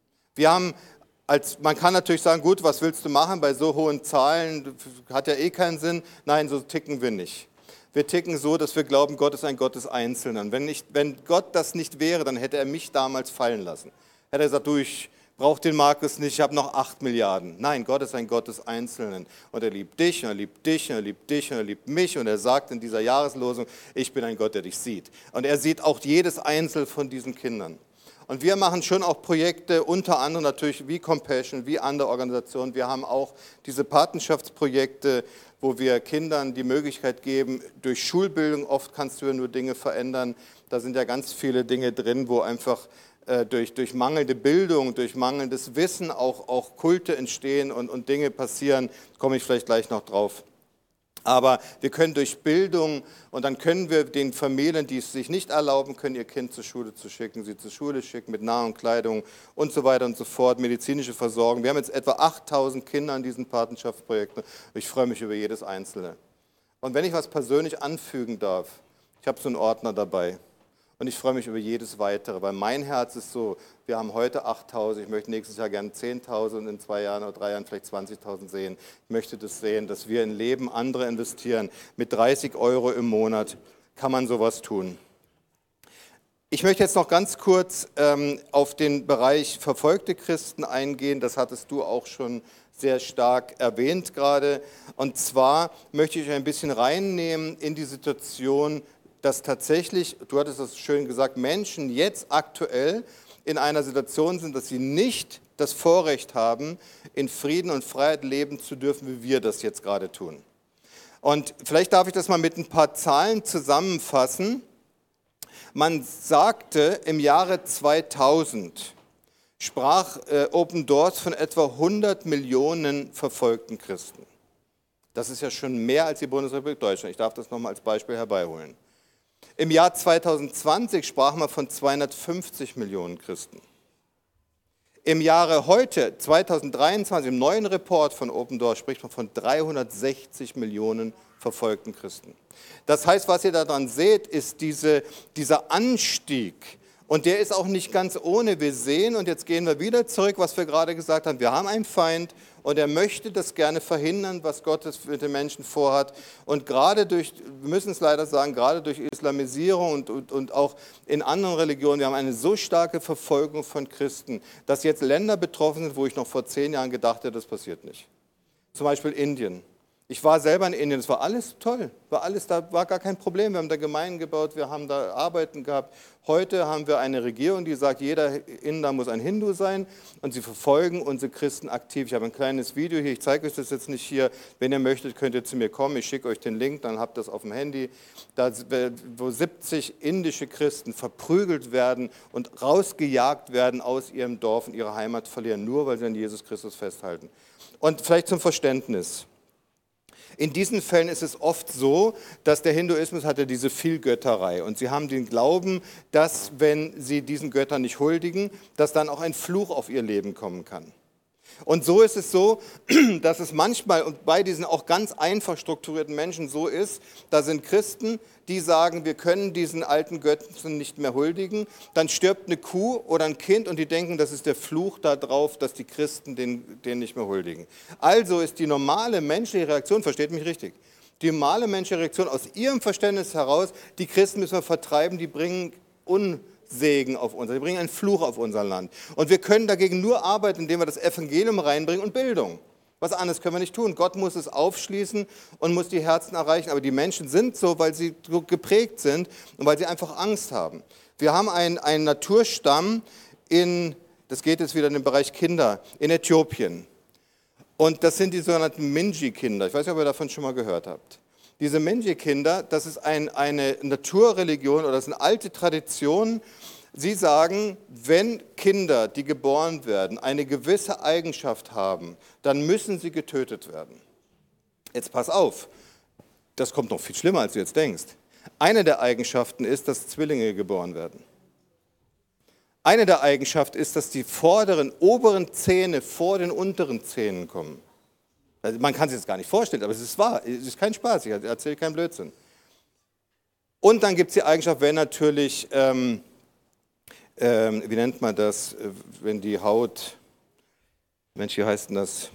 Man kann natürlich sagen, gut, was willst du machen bei so hohen Zahlen, hat ja eh keinen Sinn. Nein, so ticken wir nicht. Wir ticken so, dass wir glauben, Gott ist ein Gott des Einzelnen. Wenn Gott das nicht wäre, dann hätte er mich damals fallen lassen. Hätte er gesagt, du, brauche den Markus nicht, ich habe noch 8 Milliarden. Nein, Gott ist ein Gott des Einzelnen. Und er liebt dich, und er liebt dich, und er liebt dich, und er liebt mich. Und er sagt in dieser Jahreslosung, ich bin ein Gott, der dich sieht. Und er sieht auch jedes Einzel von diesen Kindern. Und wir machen schon auch Projekte, unter anderem natürlich wie Compassion, wie andere Organisationen. Wir haben auch diese Patenschaftsprojekte, wo wir Kindern die Möglichkeit geben, durch Schulbildung, oft kannst du ja nur Dinge verändern, da sind ja ganz viele Dinge drin, wo einfach durch mangelnde Bildung, durch mangelndes Wissen auch Kulte entstehen und Dinge passieren, komme ich vielleicht gleich noch drauf. Aber wir können durch Bildung und dann können wir den Familien, die es sich nicht erlauben können, ihr Kind zur Schule zu schicken, sie zur Schule schicken mit Nahrung, Kleidung und so weiter und so fort, medizinische Versorgung. Wir haben jetzt etwa 8.000 Kinder an diesen Patenschaftsprojekten. Ich freue mich über jedes Einzelne. Und wenn ich was persönlich anfügen darf, ich habe so einen Ordner dabei. Und ich freue mich über jedes weitere, weil mein Herz ist so, wir haben heute 8.000, ich möchte nächstes Jahr gerne 10.000 und in 2 Jahren oder 3 Jahren vielleicht 20.000 sehen. Ich möchte das sehen, dass wir in Leben andere investieren. Mit 30 € im Monat kann man sowas tun. Ich möchte jetzt noch ganz kurz auf den Bereich verfolgte Christen eingehen, das hattest du auch schon sehr stark erwähnt gerade. Und zwar möchte ich euch ein bisschen reinnehmen in die Situation, dass tatsächlich, du hattest das schön gesagt, Menschen jetzt aktuell in einer Situation sind, dass sie nicht das Vorrecht haben, in Frieden und Freiheit leben zu dürfen, wie wir das jetzt gerade tun. Und vielleicht darf ich das mal mit ein paar Zahlen zusammenfassen. Man sagte, im Jahre 2000 sprach Open Doors von etwa 100 Millionen verfolgten Christen. Das ist ja schon mehr als die Bundesrepublik Deutschland. Ich darf das nochmal als Beispiel herbeiholen. Im Jahr 2020 sprach man von 250 Millionen Christen. Im Jahre heute, 2023, im neuen Report von Open Doors, spricht man von 360 Millionen verfolgten Christen. Das heißt, was ihr daran seht, ist dieser Anstieg. Und der ist auch nicht ganz ohne. Wir sehen, und jetzt gehen wir wieder zurück, was wir gerade gesagt haben, wir haben einen Feind und er möchte das gerne verhindern, was Gott mit den Menschen vorhat. Und gerade durch, wir müssen es leider sagen, gerade durch Islamisierung und auch in anderen Religionen, wir haben eine so starke Verfolgung von Christen, dass jetzt Länder betroffen sind, wo ich noch vor 10 Jahren gedacht hätte, das passiert nicht. Zum Beispiel Indien. Ich war selber in Indien, es war alles toll, da war gar kein Problem. Wir haben da Gemeinden gebaut, wir haben da Arbeiten gehabt. Heute haben wir eine Regierung, die sagt, jeder Inder muss ein Hindu sein und sie verfolgen unsere Christen aktiv. Ich habe ein kleines Video hier, ich zeige euch das jetzt nicht hier. Wenn ihr möchtet, könnt ihr zu mir kommen, ich schicke euch den Link, dann habt ihr das auf dem Handy. Da, wo 70 indische Christen verprügelt werden und rausgejagt werden aus ihrem Dorf und ihre Heimat verlieren, nur weil sie an Jesus Christus festhalten. Und vielleicht zum Verständnis. In diesen Fällen ist es oft so, dass der Hinduismus hat ja diese Vielgötterei und sie haben den Glauben, dass wenn sie diesen Göttern nicht huldigen, dass dann auch ein Fluch auf ihr Leben kommen kann. Und so ist es so, dass es manchmal und bei diesen auch ganz einfach strukturierten Menschen so ist, da sind Christen, die sagen, wir können diesen alten Götzen nicht mehr huldigen. Dann stirbt eine Kuh oder ein Kind und die denken, das ist der Fluch darauf, dass die Christen den nicht mehr huldigen. Also ist die normale menschliche Reaktion, versteht mich richtig, die normale menschliche Reaktion aus ihrem Verständnis heraus, die Christen müssen wir vertreiben, die bringen Segen auf uns, die bringen einen Fluch auf unser Land. Und wir können dagegen nur arbeiten, indem wir das Evangelium reinbringen und Bildung. Was anderes können wir nicht tun. Gott muss es aufschließen und muss die Herzen erreichen. Aber die Menschen sind so, weil sie so geprägt sind und weil sie einfach Angst haben. Wir haben einen Naturstamm das geht jetzt wieder in den Bereich Kinder, in Äthiopien. Und das sind die sogenannten Minji-Kinder. Ich weiß nicht, ob ihr davon schon mal gehört habt. Diese Minji-Kinder, das ist eine Naturreligion oder das ist eine alte Tradition. Sie sagen, wenn Kinder, die geboren werden, eine gewisse Eigenschaft haben, dann müssen sie getötet werden. Jetzt pass auf, das kommt noch viel schlimmer, als du jetzt denkst. Eine der Eigenschaften ist, dass Zwillinge geboren werden. Eine der Eigenschaften ist, dass die oberen Zähne vor den unteren Zähnen kommen. Also man kann sich das gar nicht vorstellen, aber es ist wahr, es ist kein Spaß, ich erzähle keinen Blödsinn. Und dann gibt es die Eigenschaft, wenn natürlich, wie nennt man das, wenn die Haut, Mensch, wie heißt denn das?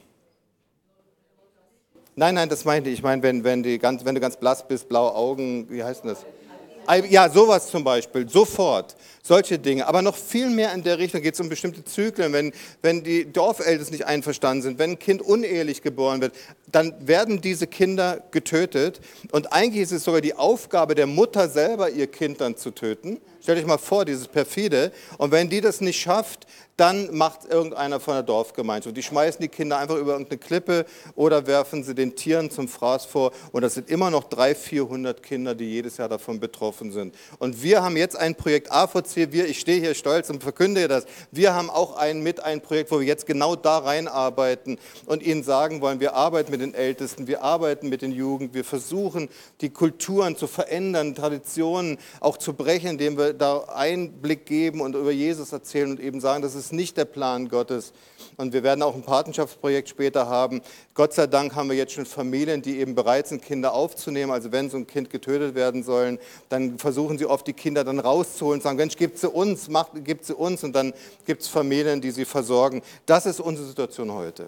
Nein, das meine ich. Ich meine, wenn du ganz blass bist, blaue Augen, wie heißt denn das? Ja, sowas zum Beispiel, sofort, solche Dinge. Aber noch viel mehr in der Richtung geht es um bestimmte Zyklen. Wenn die Dorfältesten nicht einverstanden sind, wenn ein Kind unehelich geboren wird, dann werden diese Kinder getötet. Und eigentlich ist es sogar die Aufgabe der Mutter selber, ihr Kind dann zu töten. Stellt euch mal vor, dieses perfide. Und wenn die das nicht schafft, dann macht irgendeiner von der Dorfgemeinschaft. Die schmeißen die Kinder einfach über irgendeine Klippe oder werfen sie den Tieren zum Fraß vor. Und das sind immer noch 300, 400 Kinder, die jedes Jahr davon betroffen sind. Und wir haben jetzt ein Projekt AVC, ich stehe hier stolz und verkünde das, wir haben auch ein Projekt, wo wir jetzt genau da reinarbeiten und ihnen sagen wollen, wir arbeiten mit den Ältesten, wir arbeiten mit den Jugend, wir versuchen, die Kulturen zu verändern, Traditionen auch zu brechen, indem wir da Einblick geben und über Jesus erzählen und eben sagen, das ist nicht der Plan Gottes. Und wir werden auch ein Patenschaftsprojekt später haben. Gott sei Dank haben wir jetzt schon Familien, die eben bereit sind, Kinder aufzunehmen. Also wenn so ein Kind getötet werden soll, dann versuchen sie oft, die Kinder dann rauszuholen und sagen, Mensch, gebt sie uns. Und dann gibt es Familien, die sie versorgen. Das ist unsere Situation heute.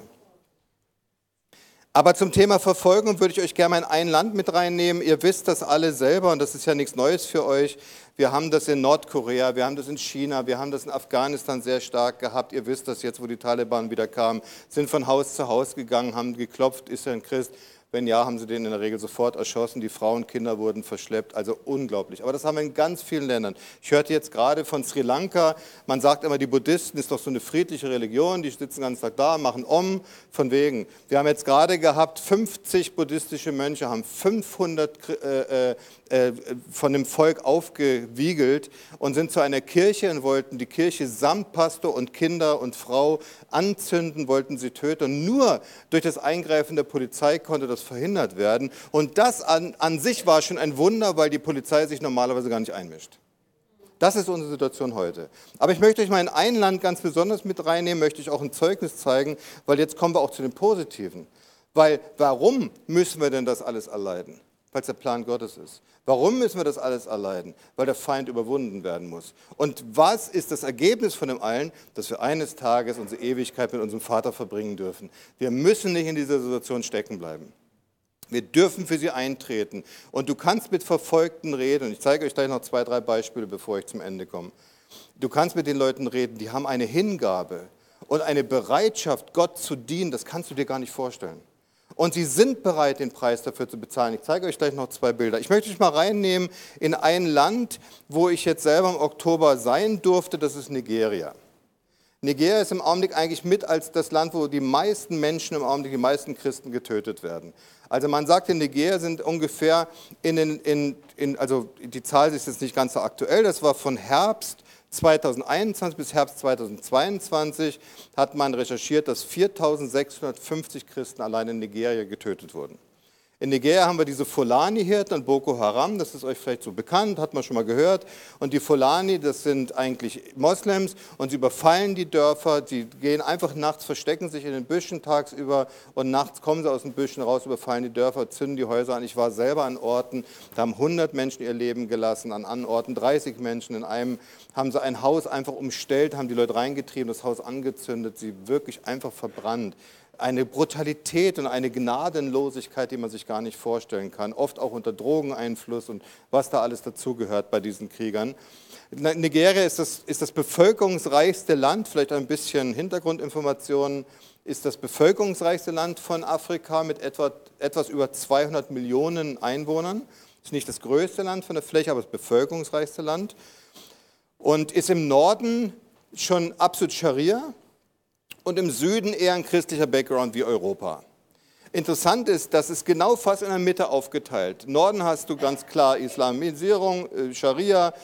Aber zum Thema Verfolgung würde ich euch gerne mal in ein Land mit reinnehmen. Ihr wisst das alle selber und das ist ja nichts Neues für euch. Wir haben das in Nordkorea, wir haben das in China, wir haben das in Afghanistan sehr stark gehabt. Ihr wisst das jetzt, wo die Taliban wieder kamen, sind von Haus zu Haus gegangen, haben geklopft, ist er ein Christ? Wenn ja, haben sie den in der Regel sofort erschossen. Die Frauen, Kinder wurden verschleppt. Also unglaublich. Aber das haben wir in ganz vielen Ländern. Ich hörte jetzt gerade von Sri Lanka. Man sagt immer, die Buddhisten ist doch so eine friedliche Religion. Die sitzen den ganzen Tag da, machen von wegen. Wir haben jetzt gerade gehabt, 50 buddhistische Mönche haben 500 von dem Volk aufgewiegelt und sind zu einer Kirche und wollten die Kirche samt Pastor und Kinder und Frau anzünden, wollten sie töten. Und nur durch das Eingreifen der Polizei konnte das verhindert werden. Und das an sich war schon ein Wunder, weil die Polizei sich normalerweise gar nicht einmischt. Das ist unsere Situation heute. Aber ich möchte euch mal in ein Land ganz besonders mit reinnehmen, möchte ich auch ein Zeugnis zeigen, weil jetzt kommen wir auch zu den Positiven. Weil warum müssen wir denn das alles erleiden? Weil es der Plan Gottes ist. Warum müssen wir das alles erleiden? Weil der Feind überwunden werden muss. Und was ist das Ergebnis von dem allen? Dass wir eines Tages unsere Ewigkeit mit unserem Vater verbringen dürfen. Wir müssen nicht in dieser Situation stecken bleiben. Wir dürfen für sie eintreten. Und du kannst mit Verfolgten reden. Und ich zeige euch gleich noch 2, 3 Beispiele, bevor ich zum Ende komme. Du kannst mit den Leuten reden, die haben eine Hingabe und eine Bereitschaft, Gott zu dienen. Das kannst du dir gar nicht vorstellen. Und sie sind bereit, den Preis dafür zu bezahlen. Ich zeige euch gleich noch 2 Bilder. Ich möchte euch mal reinnehmen in ein Land, wo ich jetzt selber im Oktober sein durfte. Das ist Nigeria. Nigeria ist im Augenblick eigentlich mit als das Land, wo die meisten Menschen im Augenblick, die meisten Christen getötet werden. Also man sagt, in Nigeria sind ungefähr, also die Zahl ist jetzt nicht ganz so aktuell, das war von Herbst 2021 bis Herbst 2022 hat man recherchiert, dass 4.650 Christen allein in Nigeria getötet wurden. In Nigeria haben wir diese Fulani-Hirten und Boko Haram, das ist euch vielleicht so bekannt, hat man schon mal gehört. Und die Fulani, das sind eigentlich Moslems und sie überfallen die Dörfer, die gehen einfach nachts, verstecken sich in den Büschen tagsüber und nachts kommen sie aus den Büschen raus, überfallen die Dörfer, zünden die Häuser an. Ich war selber an Orten, da haben 100 Menschen ihr Leben gelassen, an anderen Orten 30 Menschen. In einem haben sie ein Haus einfach umstellt, haben die Leute reingetrieben, das Haus angezündet, sie wirklich einfach verbrannt. Eine Brutalität und eine Gnadenlosigkeit, die man sich gar nicht vorstellen kann, oft auch unter Drogeneinfluss und was da alles dazugehört bei diesen Kriegern. Nigeria ist das bevölkerungsreichste Land, vielleicht ein bisschen Hintergrundinformationen, ist das bevölkerungsreichste Land von Afrika mit etwas über 200 Millionen Einwohnern. Ist nicht das größte Land von der Fläche, aber das bevölkerungsreichste Land. Und ist im Norden schon absolut Scharia. Und im Süden eher ein christlicher Background wie Europa. Interessant ist, dass es genau fast in der Mitte aufgeteilt. Im Norden hast du ganz klar Islamisierung, Scharia.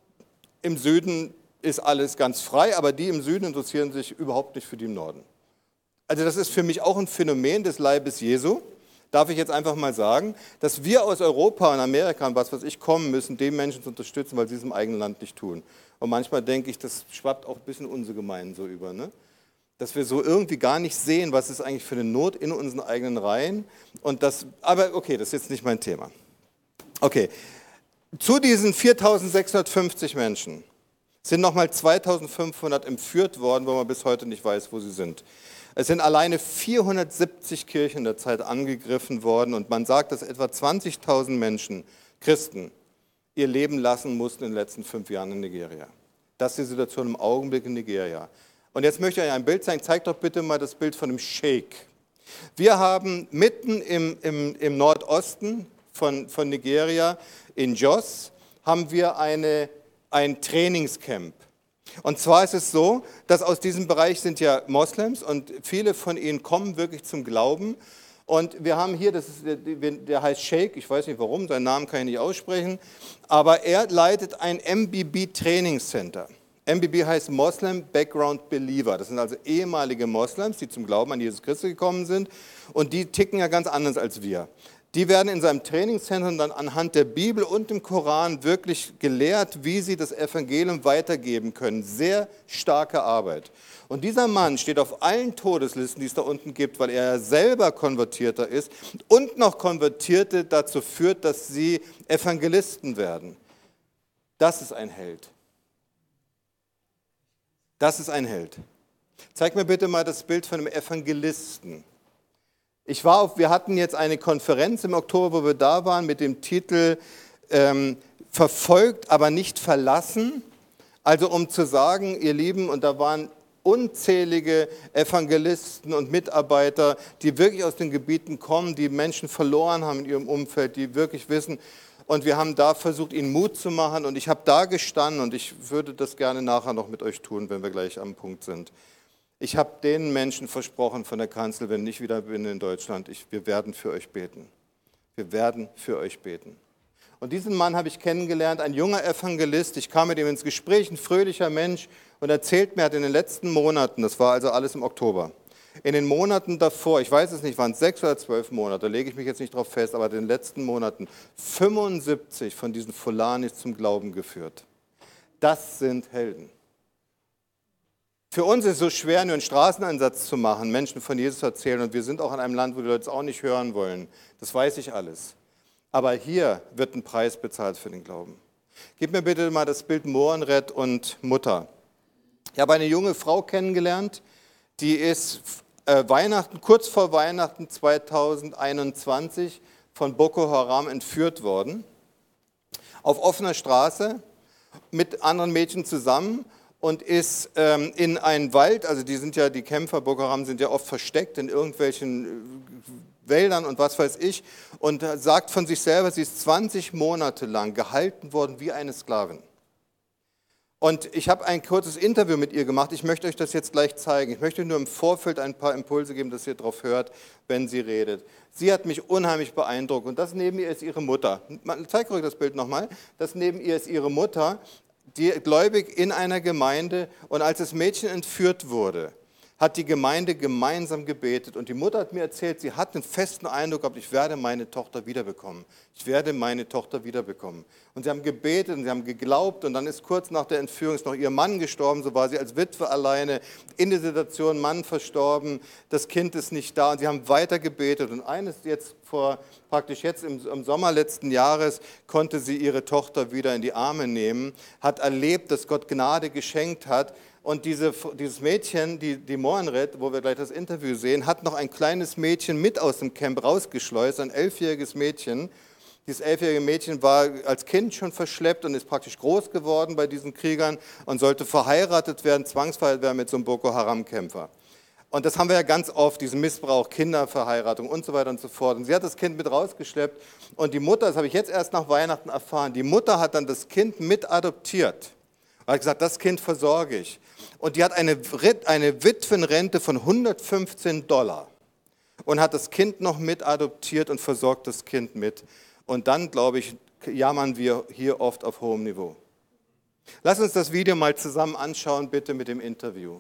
Im Süden ist alles ganz frei, aber die im Süden interessieren sich überhaupt nicht für die im Norden. Also das ist für mich auch ein Phänomen des Leibes Jesu. Darf ich jetzt einfach mal sagen, dass wir aus Europa und Amerika und was weiß ich kommen müssen, die Menschen zu unterstützen, weil sie es im eigenen Land nicht tun. Und manchmal denke ich, das schwappt auch ein bisschen unsere Gemeinden so über, ne? Dass wir so irgendwie gar nicht sehen, was ist eigentlich für eine Not in unseren eigenen Reihen. Aber okay, das ist jetzt nicht mein Thema. Okay, zu diesen 4.650 Menschen sind nochmal 2.500 entführt worden, wo man bis heute nicht weiß, wo sie sind. Es sind alleine 470 Kirchen in der Zeit angegriffen worden und man sagt, dass etwa 20.000 Menschen, Christen, ihr Leben lassen mussten in den letzten 5 Jahren in Nigeria. Das ist die Situation im Augenblick in Nigeria. Und jetzt möchte ich euch ein Bild zeigen. Zeigt doch bitte mal das Bild von dem Sheikh. Wir haben mitten im Nordosten von Nigeria, in Jos, haben wir ein Trainingscamp. Und zwar ist es so, dass aus diesem Bereich sind ja Moslems und viele von ihnen kommen wirklich zum Glauben. Und wir haben hier, der heißt Sheikh, ich weiß nicht warum, seinen Namen kann ich nicht aussprechen, aber er leitet ein MBB Training Center. MBB heißt Muslim Background Believer. Das sind also ehemalige Moslems, die zum Glauben an Jesus Christus gekommen sind und die ticken ja ganz anders als wir. Die werden in seinem Trainingszentrum dann anhand der Bibel und dem Koran wirklich gelehrt, wie sie das Evangelium weitergeben können. Sehr starke Arbeit. Und dieser Mann steht auf allen Todeslisten, die es da unten gibt, weil er selber Konvertierter ist und noch Konvertierte dazu führt, dass sie Evangelisten werden. Das ist ein Held. Das ist ein Held. Zeig mir bitte mal das Bild von einem Evangelisten. Wir hatten jetzt eine Konferenz im Oktober, wo wir da waren, mit dem Titel Verfolgt, aber nicht verlassen. Also um zu sagen, ihr Lieben, und da waren unzählige Evangelisten und Mitarbeiter, die wirklich aus den Gebieten kommen, die Menschen verloren haben in ihrem Umfeld, die wirklich wissen. Und wir haben da versucht, ihnen Mut zu machen. Und ich habe da gestanden und ich würde das gerne nachher noch mit euch tun, wenn wir gleich am Punkt sind. Ich habe den Menschen versprochen von der Kanzel, wenn ich wieder bin in Deutschland, wir werden für euch beten. Wir werden für euch beten. Und diesen Mann habe ich kennengelernt, ein junger Evangelist. Ich kam mit ihm ins Gespräch, ein fröhlicher Mensch, und erzählt mir, er hat in den letzten Monaten, das war also alles im Oktober, in den Monaten davor, ich weiß es nicht, waren es 6 oder 12 Monate, da lege ich mich jetzt nicht drauf fest, aber in den letzten Monaten 75 von diesen Fulanis zum Glauben geführt. Das sind Helden. Für uns ist es so schwer, nur einen Straßeneinsatz zu machen, Menschen von Jesus erzählen. Und wir sind auch in einem Land, wo die Leute es auch nicht hören wollen. Das weiß ich alles. Aber hier wird ein Preis bezahlt für den Glauben. Gib mir bitte mal das Bild Mohrenred und Mutter. Ich habe eine junge Frau kennengelernt, die ist kurz vor Weihnachten 2021 von Boko Haram entführt worden. Auf offener Straße mit anderen Mädchen zusammen. Und ist in einen Wald, also die Kämpfer Boko Haram sind ja oft versteckt in irgendwelchen Wäldern und was weiß ich, und sagt von sich selber, sie ist 20 Monate lang gehalten worden wie eine Sklavin. Und ich habe ein kurzes Interview mit ihr gemacht, ich möchte euch das jetzt gleich zeigen. Ich möchte nur im Vorfeld ein paar Impulse geben, dass ihr drauf hört, wenn sie redet. Sie hat mich unheimlich beeindruckt und das neben ihr ist ihre Mutter. Zeig ruhig das Bild nochmal. Das neben ihr ist ihre Mutter, die gläubig in einer Gemeinde, und als das Mädchen entführt wurde, hat die Gemeinde gemeinsam gebetet und die Mutter hat mir erzählt, sie hat den festen Eindruck gehabt, ich werde meine Tochter wiederbekommen. Ich werde meine Tochter wiederbekommen. Und sie haben gebetet und sie haben geglaubt und dann ist kurz nach der Entführung ist noch ihr Mann gestorben, so war sie als Witwe alleine in der Situation, Mann verstorben, das Kind ist nicht da und sie haben weiter gebetet und eines jetzt im Sommer letzten Jahres konnte sie ihre Tochter wieder in die Arme nehmen, hat erlebt, dass Gott Gnade geschenkt hat. Und dieses Mädchen, die Mohrenred, wo wir gleich das Interview sehen, hat noch ein kleines Mädchen mit aus dem Camp rausgeschleust, ein 11-jähriges Mädchen. Dieses 11-jährige Mädchen war als Kind schon verschleppt und ist praktisch groß geworden bei diesen Kriegern und sollte verheiratet werden, zwangsverheiratet werden mit so einem Boko Haram-Kämpfer. Und das haben wir ja ganz oft, diesen Missbrauch, Kinderverheiratung und so weiter und so fort. Und sie hat das Kind mit rausgeschleppt und die Mutter, das habe ich jetzt erst nach Weihnachten erfahren, die Mutter hat dann das Kind mit adoptiert. Und hat gesagt, das Kind versorge ich. Und die hat eine Witwenrente von $115 und hat das Kind noch mit adoptiert und versorgt das Kind mit. Und dann, glaube ich, jammern wir hier oft auf hohem Niveau. Lass uns das Video mal zusammen anschauen, bitte mit dem Interview.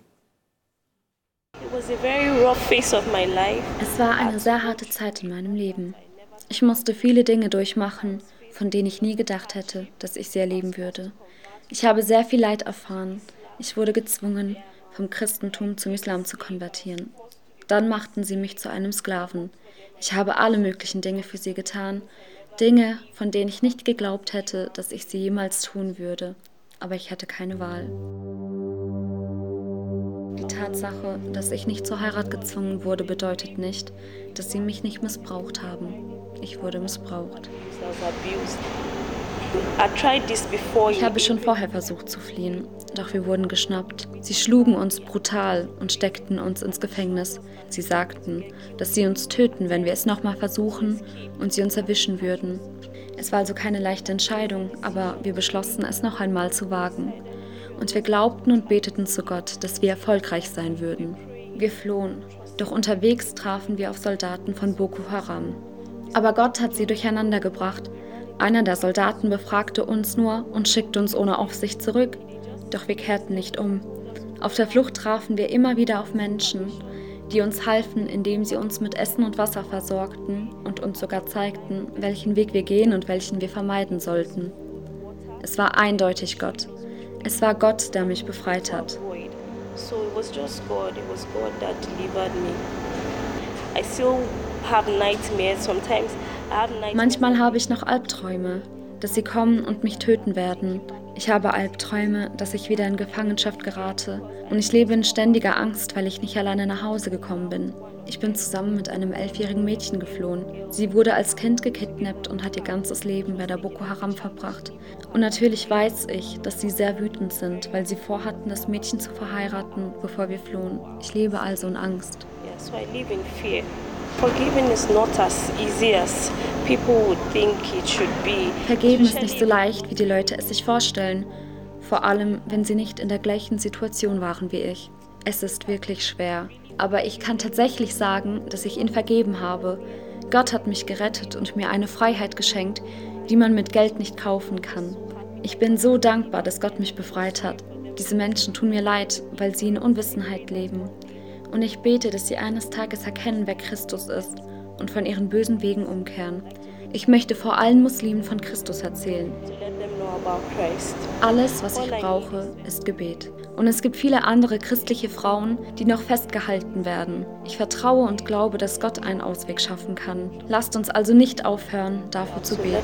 Es war eine sehr harte Zeit in meinem Leben. Ich musste viele Dinge durchmachen, von denen ich nie gedacht hätte, dass ich sie erleben würde. Ich habe sehr viel Leid erfahren. Ich wurde gezwungen, vom Christentum zum Islam zu konvertieren. Dann machten sie mich zu einem Sklaven. Ich habe alle möglichen Dinge für sie getan. Dinge, von denen ich nicht geglaubt hätte, dass ich sie jemals tun würde. Aber ich hatte keine Wahl. Die Tatsache, dass ich nicht zur Heirat gezwungen wurde, bedeutet nicht, dass sie mich nicht missbraucht haben. Ich wurde missbraucht. Ich habe schon vorher versucht zu fliehen, doch wir wurden geschnappt. Sie schlugen uns brutal und steckten uns ins Gefängnis. Sie sagten, dass sie uns töten, wenn wir es nochmal versuchen und sie uns erwischen würden. Es war also keine leichte Entscheidung, aber wir beschlossen, es noch einmal zu wagen. Und wir glaubten und beteten zu Gott, dass wir erfolgreich sein würden. Wir flohen, doch unterwegs trafen wir auf Soldaten von Boko Haram. Aber Gott hat sie durcheinander gebracht. Einer der Soldaten befragte uns nur und schickte uns ohne Aufsicht zurück. Doch wir kehrten nicht um. Auf der Flucht trafen wir immer wieder auf Menschen, die uns halfen, indem sie uns mit Essen und Wasser versorgten und uns sogar zeigten, welchen Weg wir gehen und welchen wir vermeiden sollten. Es war eindeutig Gott. Es war Gott, der mich befreit hat. So it was just God. It was God that delivered me. I still have nightmares sometimes. Manchmal habe ich noch Albträume, dass sie kommen und mich töten werden. Ich habe Albträume, dass ich wieder in Gefangenschaft gerate. Und ich lebe in ständiger Angst, weil ich nicht alleine nach Hause gekommen bin. Ich bin zusammen mit einem 11-jährigen Mädchen geflohen. Sie wurde als Kind gekidnappt und hat ihr ganzes Leben bei der Boko Haram verbracht. Und natürlich weiß ich, dass sie sehr wütend sind, weil sie vorhatten, das Mädchen zu verheiraten, bevor wir flohen. Ich lebe also in Angst. Yeah, so I live in fear. Forgiving is not as easy as people would think it should be. Vergeben ist nicht so leicht, wie die Leute es sich vorstellen. Vor allem, wenn sie nicht in der gleichen Situation waren wie ich. Es ist wirklich schwer. Aber ich kann tatsächlich sagen, dass ich ihn vergeben habe. Gott hat mich gerettet und mir eine Freiheit geschenkt, die man mit Geld nicht kaufen kann. Ich bin so dankbar, dass Gott mich befreit hat. Diese Menschen tun mir leid, weil sie in Unwissenheit leben. Und ich bete, dass sie eines Tages erkennen, wer Christus ist und von ihren bösen Wegen umkehren. Ich möchte vor allen Muslimen von Christus erzählen. Alles, was ich brauche, ist Gebet. Und es gibt viele andere christliche Frauen, die noch festgehalten werden. Ich vertraue und glaube, dass Gott einen Ausweg schaffen kann. Lasst uns also nicht aufhören, dafür zu beten.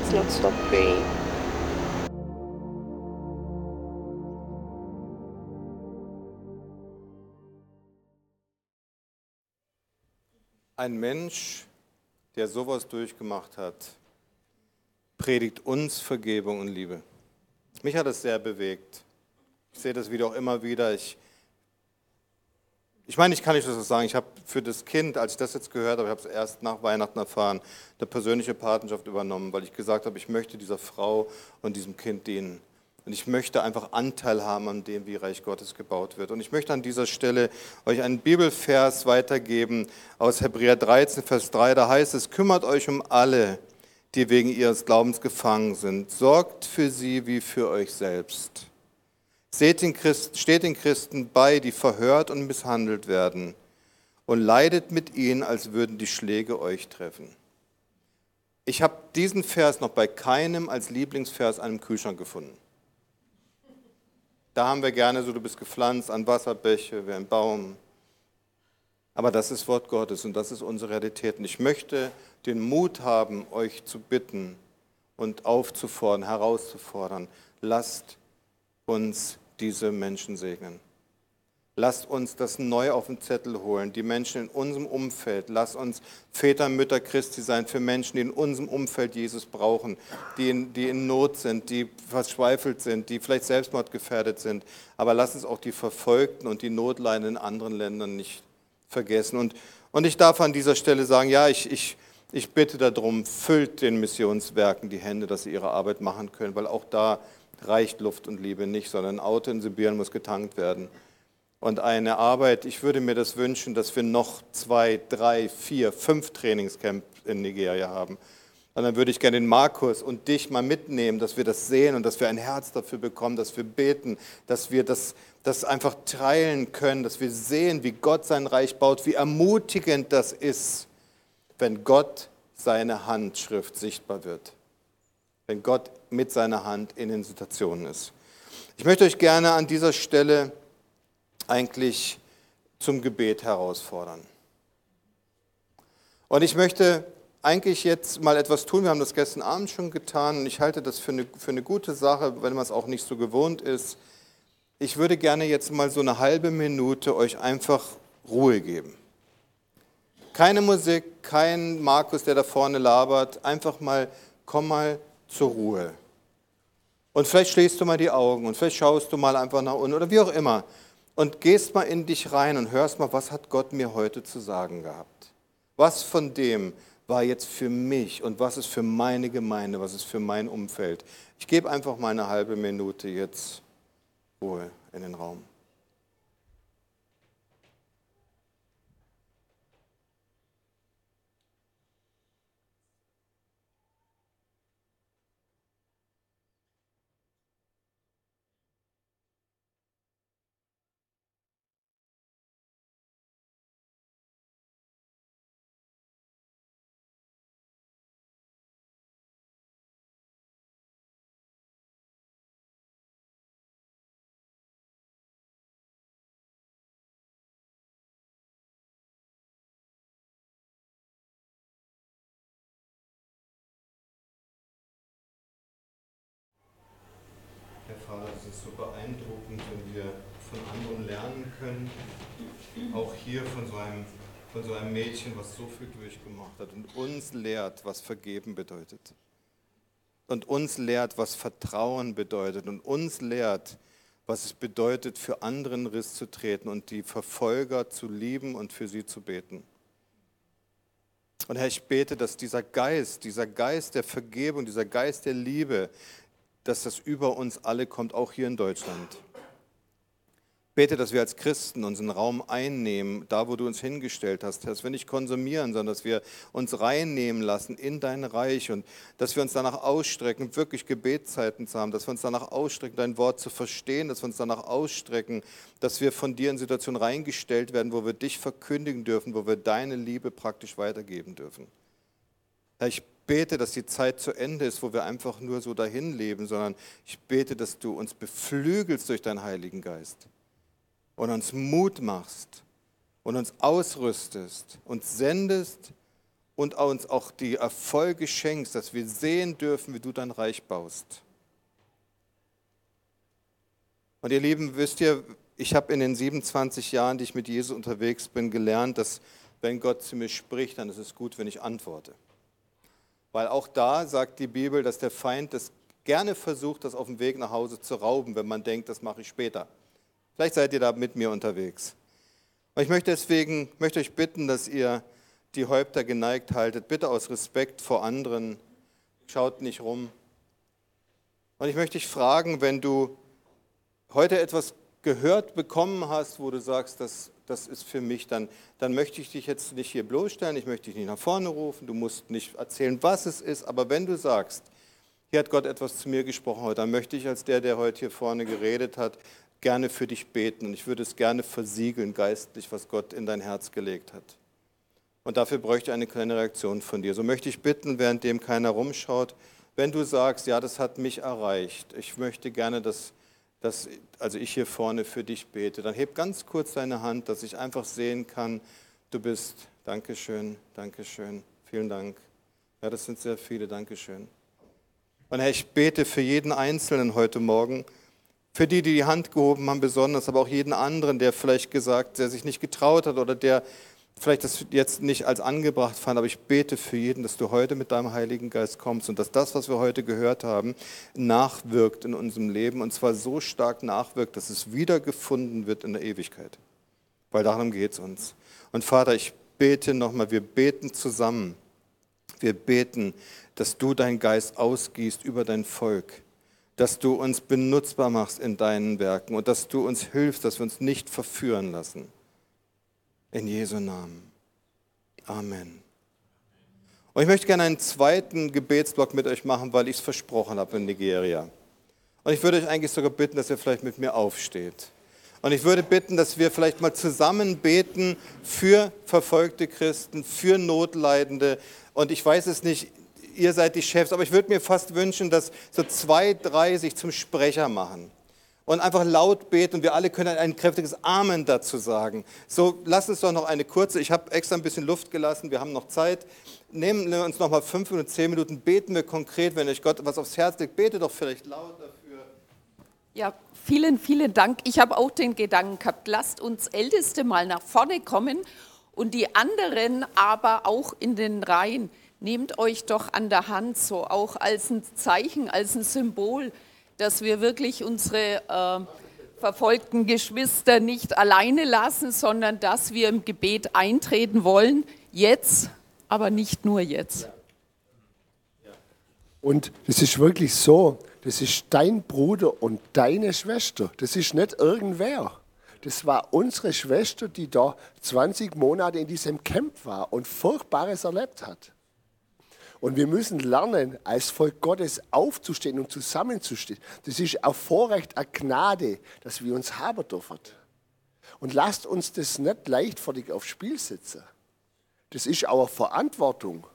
Ein Mensch, der sowas durchgemacht hat, predigt uns Vergebung und Liebe. Mich hat es sehr bewegt. Ich sehe das Video auch immer wieder. Ich meine, ich kann nicht das sagen. Ich habe für das Kind, als ich das jetzt gehört habe, ich habe es erst nach Weihnachten erfahren, eine persönliche Patenschaft übernommen, weil ich gesagt habe, ich möchte dieser Frau und diesem Kind dienen. Und ich möchte einfach Anteil haben an dem, wie Reich Gottes gebaut wird. Und ich möchte an dieser Stelle euch einen Bibelvers weitergeben aus Hebräer 13, Vers 3. Da heißt es, kümmert euch um alle, die wegen ihres Glaubens gefangen sind. Sorgt für sie wie für euch selbst. Steht den Christen bei, die verhört und misshandelt werden. Und leidet mit ihnen, als würden die Schläge euch treffen. Ich habe diesen Vers noch bei keinem als Lieblingsvers an einem Kühlschrank gefunden. Da haben wir gerne so, du bist gepflanzt an Wasserbäche, wie ein Baum. Aber das ist Wort Gottes und das ist unsere Realität. Und ich möchte den Mut haben, euch zu bitten und aufzufordern, herauszufordern. Lasst uns diese Menschen segnen. Lasst uns das neu auf den Zettel holen, die Menschen in unserem Umfeld. Lasst uns Väter und Mütter Christi sein für Menschen, die in unserem Umfeld Jesus brauchen, die in Not sind, die verzweifelt sind, die vielleicht selbstmordgefährdet sind. Aber lasst uns auch die Verfolgten und die Notleidenden in anderen Ländern nicht vergessen. Und ich darf an dieser Stelle sagen, ja, ich bitte darum, füllt den Missionswerken die Hände, dass sie ihre Arbeit machen können, weil auch da reicht Luft und Liebe nicht, sondern ein Auto in Sibirien muss getankt werden. Und eine Arbeit, ich würde mir das wünschen, dass wir noch 2, 3, 4, 5 Trainingscamps in Nigeria haben. Und dann würde ich gerne den Markus und dich mal mitnehmen, dass wir das sehen und dass wir ein Herz dafür bekommen, dass wir beten, dass wir das einfach teilen können, dass wir sehen, wie Gott sein Reich baut, wie ermutigend das ist, wenn Gott seine Handschrift sichtbar wird. Wenn Gott mit seiner Hand in den Situationen ist. Ich möchte euch gerne an dieser Stelle eigentlich zum Gebet herausfordern. Und ich möchte eigentlich jetzt mal etwas tun. Wir haben das gestern Abend schon getan und ich halte das für eine gute Sache, wenn man es auch nicht so gewohnt ist. Ich würde gerne jetzt mal so eine halbe Minute euch einfach Ruhe geben. Keine Musik, kein Markus, der da vorne labert. Einfach mal, komm mal zur Ruhe. Und vielleicht schließt du mal die Augen und vielleicht schaust du mal einfach nach unten oder wie auch immer und gehst mal in dich rein und hörst mal, was hat Gott mir heute zu sagen gehabt? Was von dem war jetzt für mich und was ist für meine Gemeinde, was ist für mein Umfeld? Ich gebe einfach mal eine halbe Minute jetzt Ruhe in den Raum. Herr Vater, es ist so beeindruckend, wenn wir von anderen lernen können, auch hier von so einem Mädchen, was so viel durchgemacht hat und uns lehrt, was Vergeben bedeutet. Und uns lehrt, was Vertrauen bedeutet und uns lehrt, was es bedeutet, für anderen Riss zu treten und die Verfolger zu lieben und für sie zu beten. Und Herr, ich bete, dass dieser Geist der Vergebung, dieser Geist der Liebe, dass das über uns alle kommt, auch hier in Deutschland. Bete, dass wir als Christen unseren Raum einnehmen, da wo du uns hingestellt hast, dass wir nicht konsumieren, sondern dass wir uns reinnehmen lassen in dein Reich und dass wir uns danach ausstrecken, wirklich Gebetszeiten zu haben, dass wir uns danach ausstrecken, dein Wort zu verstehen, dass wir uns danach ausstrecken, dass wir von dir in Situationen reingestellt werden, wo wir dich verkündigen dürfen, wo wir deine Liebe praktisch weitergeben dürfen. Herr, ich bete, dass die Zeit zu Ende ist, wo wir einfach nur so dahin leben, sondern ich bete, dass du uns beflügelst durch deinen Heiligen Geist und uns Mut machst und uns ausrüstest und sendest und uns auch die Erfolge schenkst, dass wir sehen dürfen, wie du dein Reich baust. Und ihr Lieben, wisst ihr, ich habe in den 27 Jahren, die ich mit Jesus unterwegs bin, gelernt, dass wenn Gott zu mir spricht, dann ist es gut, wenn ich antworte. Weil auch da sagt die Bibel, dass der Feind das gerne versucht, das auf dem Weg nach Hause zu rauben, wenn man denkt, das mache ich später. Vielleicht seid ihr da mit mir unterwegs. Und ich möchte euch bitten, dass ihr die Häupter geneigt haltet, bitte aus Respekt vor anderen, schaut nicht rum. Und ich möchte dich fragen, wenn du heute etwas gehört bekommen hast, wo du sagst, das ist für mich, dann möchte ich dich jetzt nicht hier bloßstellen, ich möchte dich nicht nach vorne rufen, du musst nicht erzählen, was es ist, aber wenn du sagst, hier hat Gott etwas zu mir gesprochen heute, dann möchte ich als der heute hier vorne geredet hat, gerne für dich beten und ich würde es gerne versiegeln geistlich, was Gott in dein Herz gelegt hat. Und dafür bräuchte ich eine kleine Reaktion von dir. So möchte ich bitten, währenddem keiner rumschaut, wenn du sagst, ja, das hat mich erreicht, ich möchte gerne, dass ich hier vorne für dich bete, dann heb ganz kurz deine Hand, dass ich einfach sehen kann, du bist. Dankeschön, Dankeschön, vielen Dank. Ja, das sind sehr viele, Dankeschön. Und Herr, ich bete für jeden Einzelnen heute Morgen, für die die Hand gehoben haben besonders, aber auch jeden anderen, der vielleicht gesagt, der sich nicht getraut hat oder der vielleicht das jetzt nicht als angebracht fand, aber ich bete für jeden, dass du heute mit deinem Heiligen Geist kommst und dass das, was wir heute gehört haben, nachwirkt in unserem Leben und zwar so stark nachwirkt, dass es wiedergefunden wird in der Ewigkeit. Weil darum geht es uns. Und Vater, ich bete nochmal, wir beten zusammen. Wir beten, dass du deinen Geist ausgießt über dein Volk, dass du uns benutzbar machst in deinen Werken und dass du uns hilfst, dass wir uns nicht verführen lassen. In Jesu Namen. Amen. Und ich möchte gerne einen zweiten Gebetsblock mit euch machen, weil ich es versprochen habe in Nigeria. Und ich würde euch eigentlich sogar bitten, dass ihr vielleicht mit mir aufsteht. Und ich würde bitten, dass wir vielleicht mal zusammen beten für verfolgte Christen, für Notleidende. Und ich weiß es nicht, ihr seid die Chefs, aber ich würde mir fast wünschen, dass so 2, 3 sich zum Sprecher machen und einfach laut beten und wir alle können ein kräftiges Amen dazu sagen. So, lasst uns doch noch eine kurze, ich habe extra ein bisschen Luft gelassen, wir haben noch Zeit. Nehmen wir uns noch mal 5 oder 10 Minuten, beten wir konkret, wenn euch Gott was aufs Herz legt, betet doch vielleicht laut dafür. Ja, vielen, vielen Dank. Ich habe auch den Gedanken gehabt, lasst uns Älteste mal nach vorne kommen und die anderen aber auch in den Reihen. Nehmt euch doch an der Hand, so auch als ein Zeichen, als ein Symbol. dass wir wirklich unsere verfolgten Geschwister nicht alleine lassen, sondern dass wir im Gebet eintreten wollen, jetzt, aber nicht nur jetzt. Und das ist wirklich so, das ist dein Bruder und deine Schwester, das ist nicht irgendwer. Das war unsere Schwester, die da 20 Monate in diesem Camp war und Furchtbares erlebt hat. Und wir müssen lernen, als Volk Gottes aufzustehen und zusammenzustehen. Das ist ein Vorrecht, eine Gnade, dass wir uns haben dürfen. Und lasst uns das nicht leichtfertig aufs Spiel setzen. Das ist auch eine Verantwortung.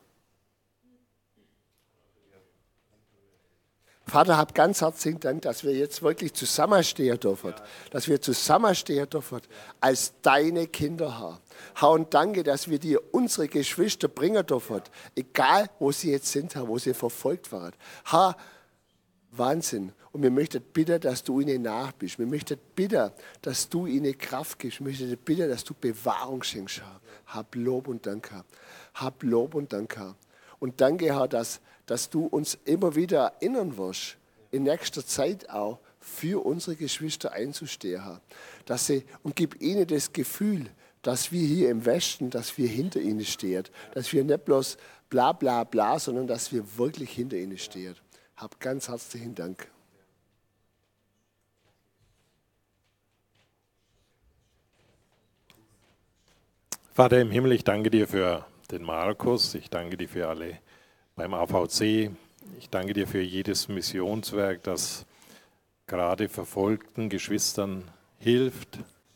Vater, hab ganz herzlichen Dank, dass wir jetzt wirklich zusammenstehen dürfen. Dass wir zusammenstehen dürfen als deine Kinder, Herr. Herr, und danke, dass wir dir unsere Geschwister bringen dürfen. Egal, wo sie jetzt sind, Herr, wo sie verfolgt waren. Herr, Wahnsinn. Und wir möchten bitten, dass du ihnen nach bist. Wir möchten bitten, dass du ihnen Kraft gibst. Wir möchten bitten, dass du Bewahrung schenkst, Herr. Hab Lob und Dank, Herr. Hab Lob und Dank, Herr. Und danke, Herr, dass du uns immer wieder erinnern wirst, in nächster Zeit auch für unsere Geschwister einzustehen, Herr. Und gib ihnen das Gefühl, dass wir hier im Westen, dass wir hinter ihnen stehen. Dass wir nicht bloß bla bla bla, sondern dass wir wirklich hinter ihnen stehen. Hab ganz herzlichen Dank. Vater im Himmel, ich danke dir für den Markus, ich danke dir für alle beim AVC, ich danke dir für jedes Missionswerk, das gerade verfolgten Geschwistern hilft.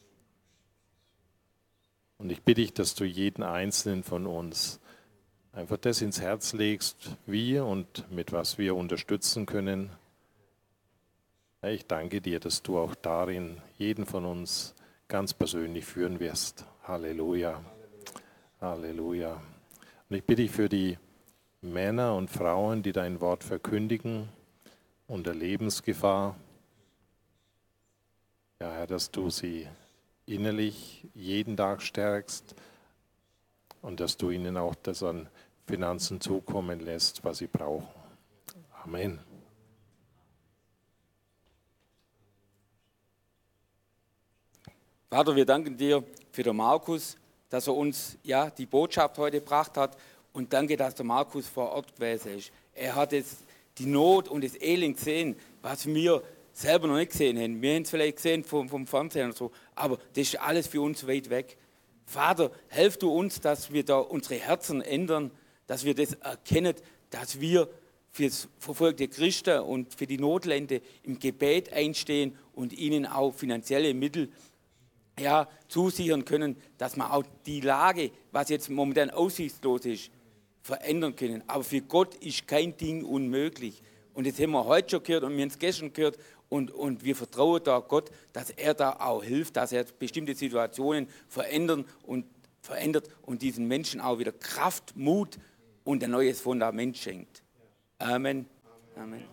Und ich bitte dich, dass du jeden Einzelnen von uns einfach das ins Herz legst, wie und mit was wir unterstützen können. Ja, ich danke dir, dass du auch darin jeden von uns ganz persönlich führen wirst. Halleluja. Halleluja. Und ich bitte dich für die Männer und Frauen, die dein Wort verkündigen, unter Lebensgefahr. Ja, Herr, dass du sie innerlich jeden Tag stärkst und dass du ihnen auch das an Finanzen zukommen lässt, was sie brauchen. Amen. Vater, wir danken dir für den Markus, dass er uns die Botschaft heute gebracht hat, und danke, dass der Markus vor Ort gewesen ist. Er hat jetzt die Not und das Elend gesehen, was wir selber noch nicht gesehen haben. Wir haben es vielleicht gesehen vom Fernsehen und so, aber das ist alles für uns weit weg. Vater, helf du uns, dass wir da unsere Herzen ändern, dass wir das erkennen, dass wir für das verfolgte Christen und für die Notländer im Gebet einstehen und ihnen auch finanzielle Mittel zusichern können, dass wir auch die Lage, was jetzt momentan aussichtslos ist, verändern können. Aber für Gott ist kein Ding unmöglich. Und das haben wir heute schon gehört und wir haben es gestern gehört. Und wir vertrauen da Gott, dass er da auch hilft, dass er bestimmte Situationen verändert und diesen Menschen auch wieder Kraft, Mut und ein neues Fundament schenkt. Amen. Amen.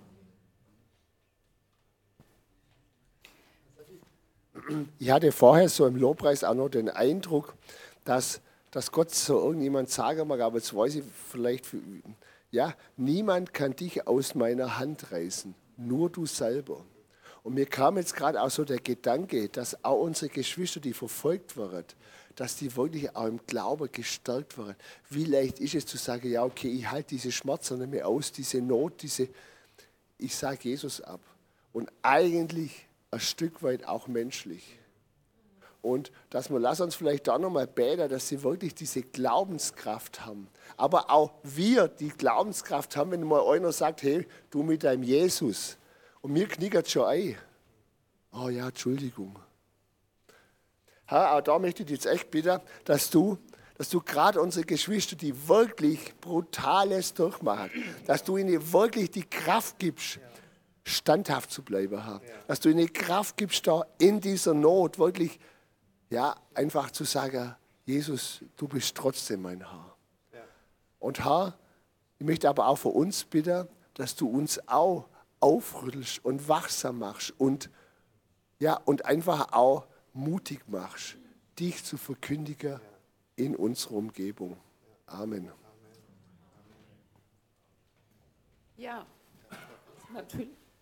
Ich hatte vorher so im Lobpreis auch noch den Eindruck, dass Gott so irgendjemand sagen mag, aber jetzt weiß ich vielleicht, niemand kann dich aus meiner Hand reißen, nur du selber. Und mir kam jetzt gerade auch so der Gedanke, dass auch unsere Geschwister, die verfolgt waren, dass die wirklich auch im Glauben gestärkt waren. Wie leicht ist es zu sagen, ja okay, ich halte diese Schmerzen nicht mehr aus, diese Not, ich sage Jesus ab. Und eigentlich ein Stück weit auch menschlich. Und lass uns vielleicht da nochmal beten, dass sie wirklich diese Glaubenskraft haben. Aber auch wir die Glaubenskraft haben, wenn mal einer sagt, hey, du mit deinem Jesus. Und mir knickert schon ein. Oh ja, Entschuldigung. Auch da möchte ich dich jetzt echt bitten, dass du gerade unsere Geschwister, die wirklich Brutales durchmachen, dass du ihnen wirklich die Kraft gibst, standhaft zu bleiben. Herr. Dass du ihnen Kraft gibst, da in dieser Not wirklich einfach zu sagen, Jesus, du bist trotzdem mein Herr. Ja. Und Herr, ich möchte aber auch für uns bitten, dass du uns auch aufrüttelst und wachsam machst und einfach auch mutig machst, dich zu verkündigen in unserer Umgebung. Amen. Ja, natürlich.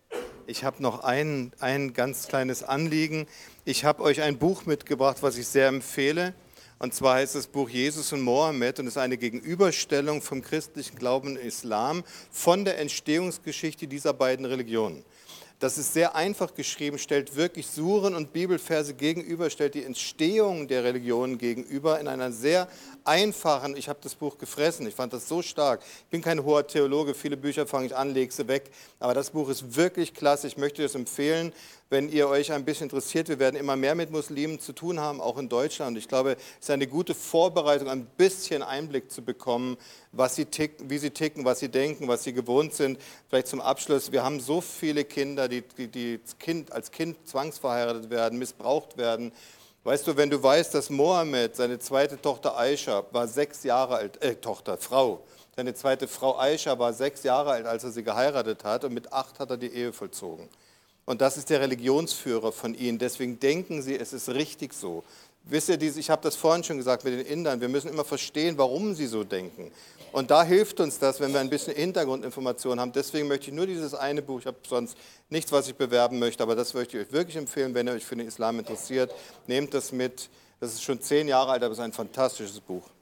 Ich habe noch ein ganz kleines Anliegen. Ich habe euch ein Buch mitgebracht, was ich sehr empfehle. Und zwar heißt das Buch Jesus und Mohammed und ist eine Gegenüberstellung vom christlichen Glauben und Islam von der Entstehungsgeschichte dieser beiden Religionen. Das ist sehr einfach geschrieben, stellt wirklich Suren und Bibelverse gegenüber, stellt die Entstehung der Religionen gegenüber in einer sehr einfachen, ich habe das Buch gefressen, ich fand das so stark. Ich bin kein hoher Theologe, viele Bücher fange ich an, lege sie weg, aber das Buch ist wirklich klasse, ich möchte es empfehlen, wenn ihr euch ein bisschen interessiert. Wir werden immer mehr mit Muslimen zu tun haben, auch in Deutschland. Ich glaube, es ist eine gute Vorbereitung, ein bisschen Einblick zu bekommen, was sie ticken, wie sie ticken, was sie denken, was sie gewohnt sind. Vielleicht zum Abschluss, wir haben so viele Kinder, die als Kind zwangsverheiratet werden, missbraucht werden. Weißt du, wenn du weißt, dass Mohammed, seine zweite Tochter Aisha, war 6 Jahre alt, Frau, seine zweite Frau Aisha war 6 Jahre alt, als er sie geheiratet hat und mit 8 hat er die Ehe vollzogen. Und das ist der Religionsführer von ihnen. Deswegen denken sie, es ist richtig so. Wisst ihr, ich habe das vorhin schon gesagt mit den Indern, wir müssen immer verstehen, warum sie so denken. Und da hilft uns das, wenn wir ein bisschen Hintergrundinformationen haben. Deswegen möchte ich nur dieses eine Buch, ich habe sonst nichts, was ich bewerben möchte, aber das möchte ich euch wirklich empfehlen, wenn ihr euch für den Islam interessiert. Nehmt das mit, das ist schon 10 Jahre alt, aber es ist ein fantastisches Buch.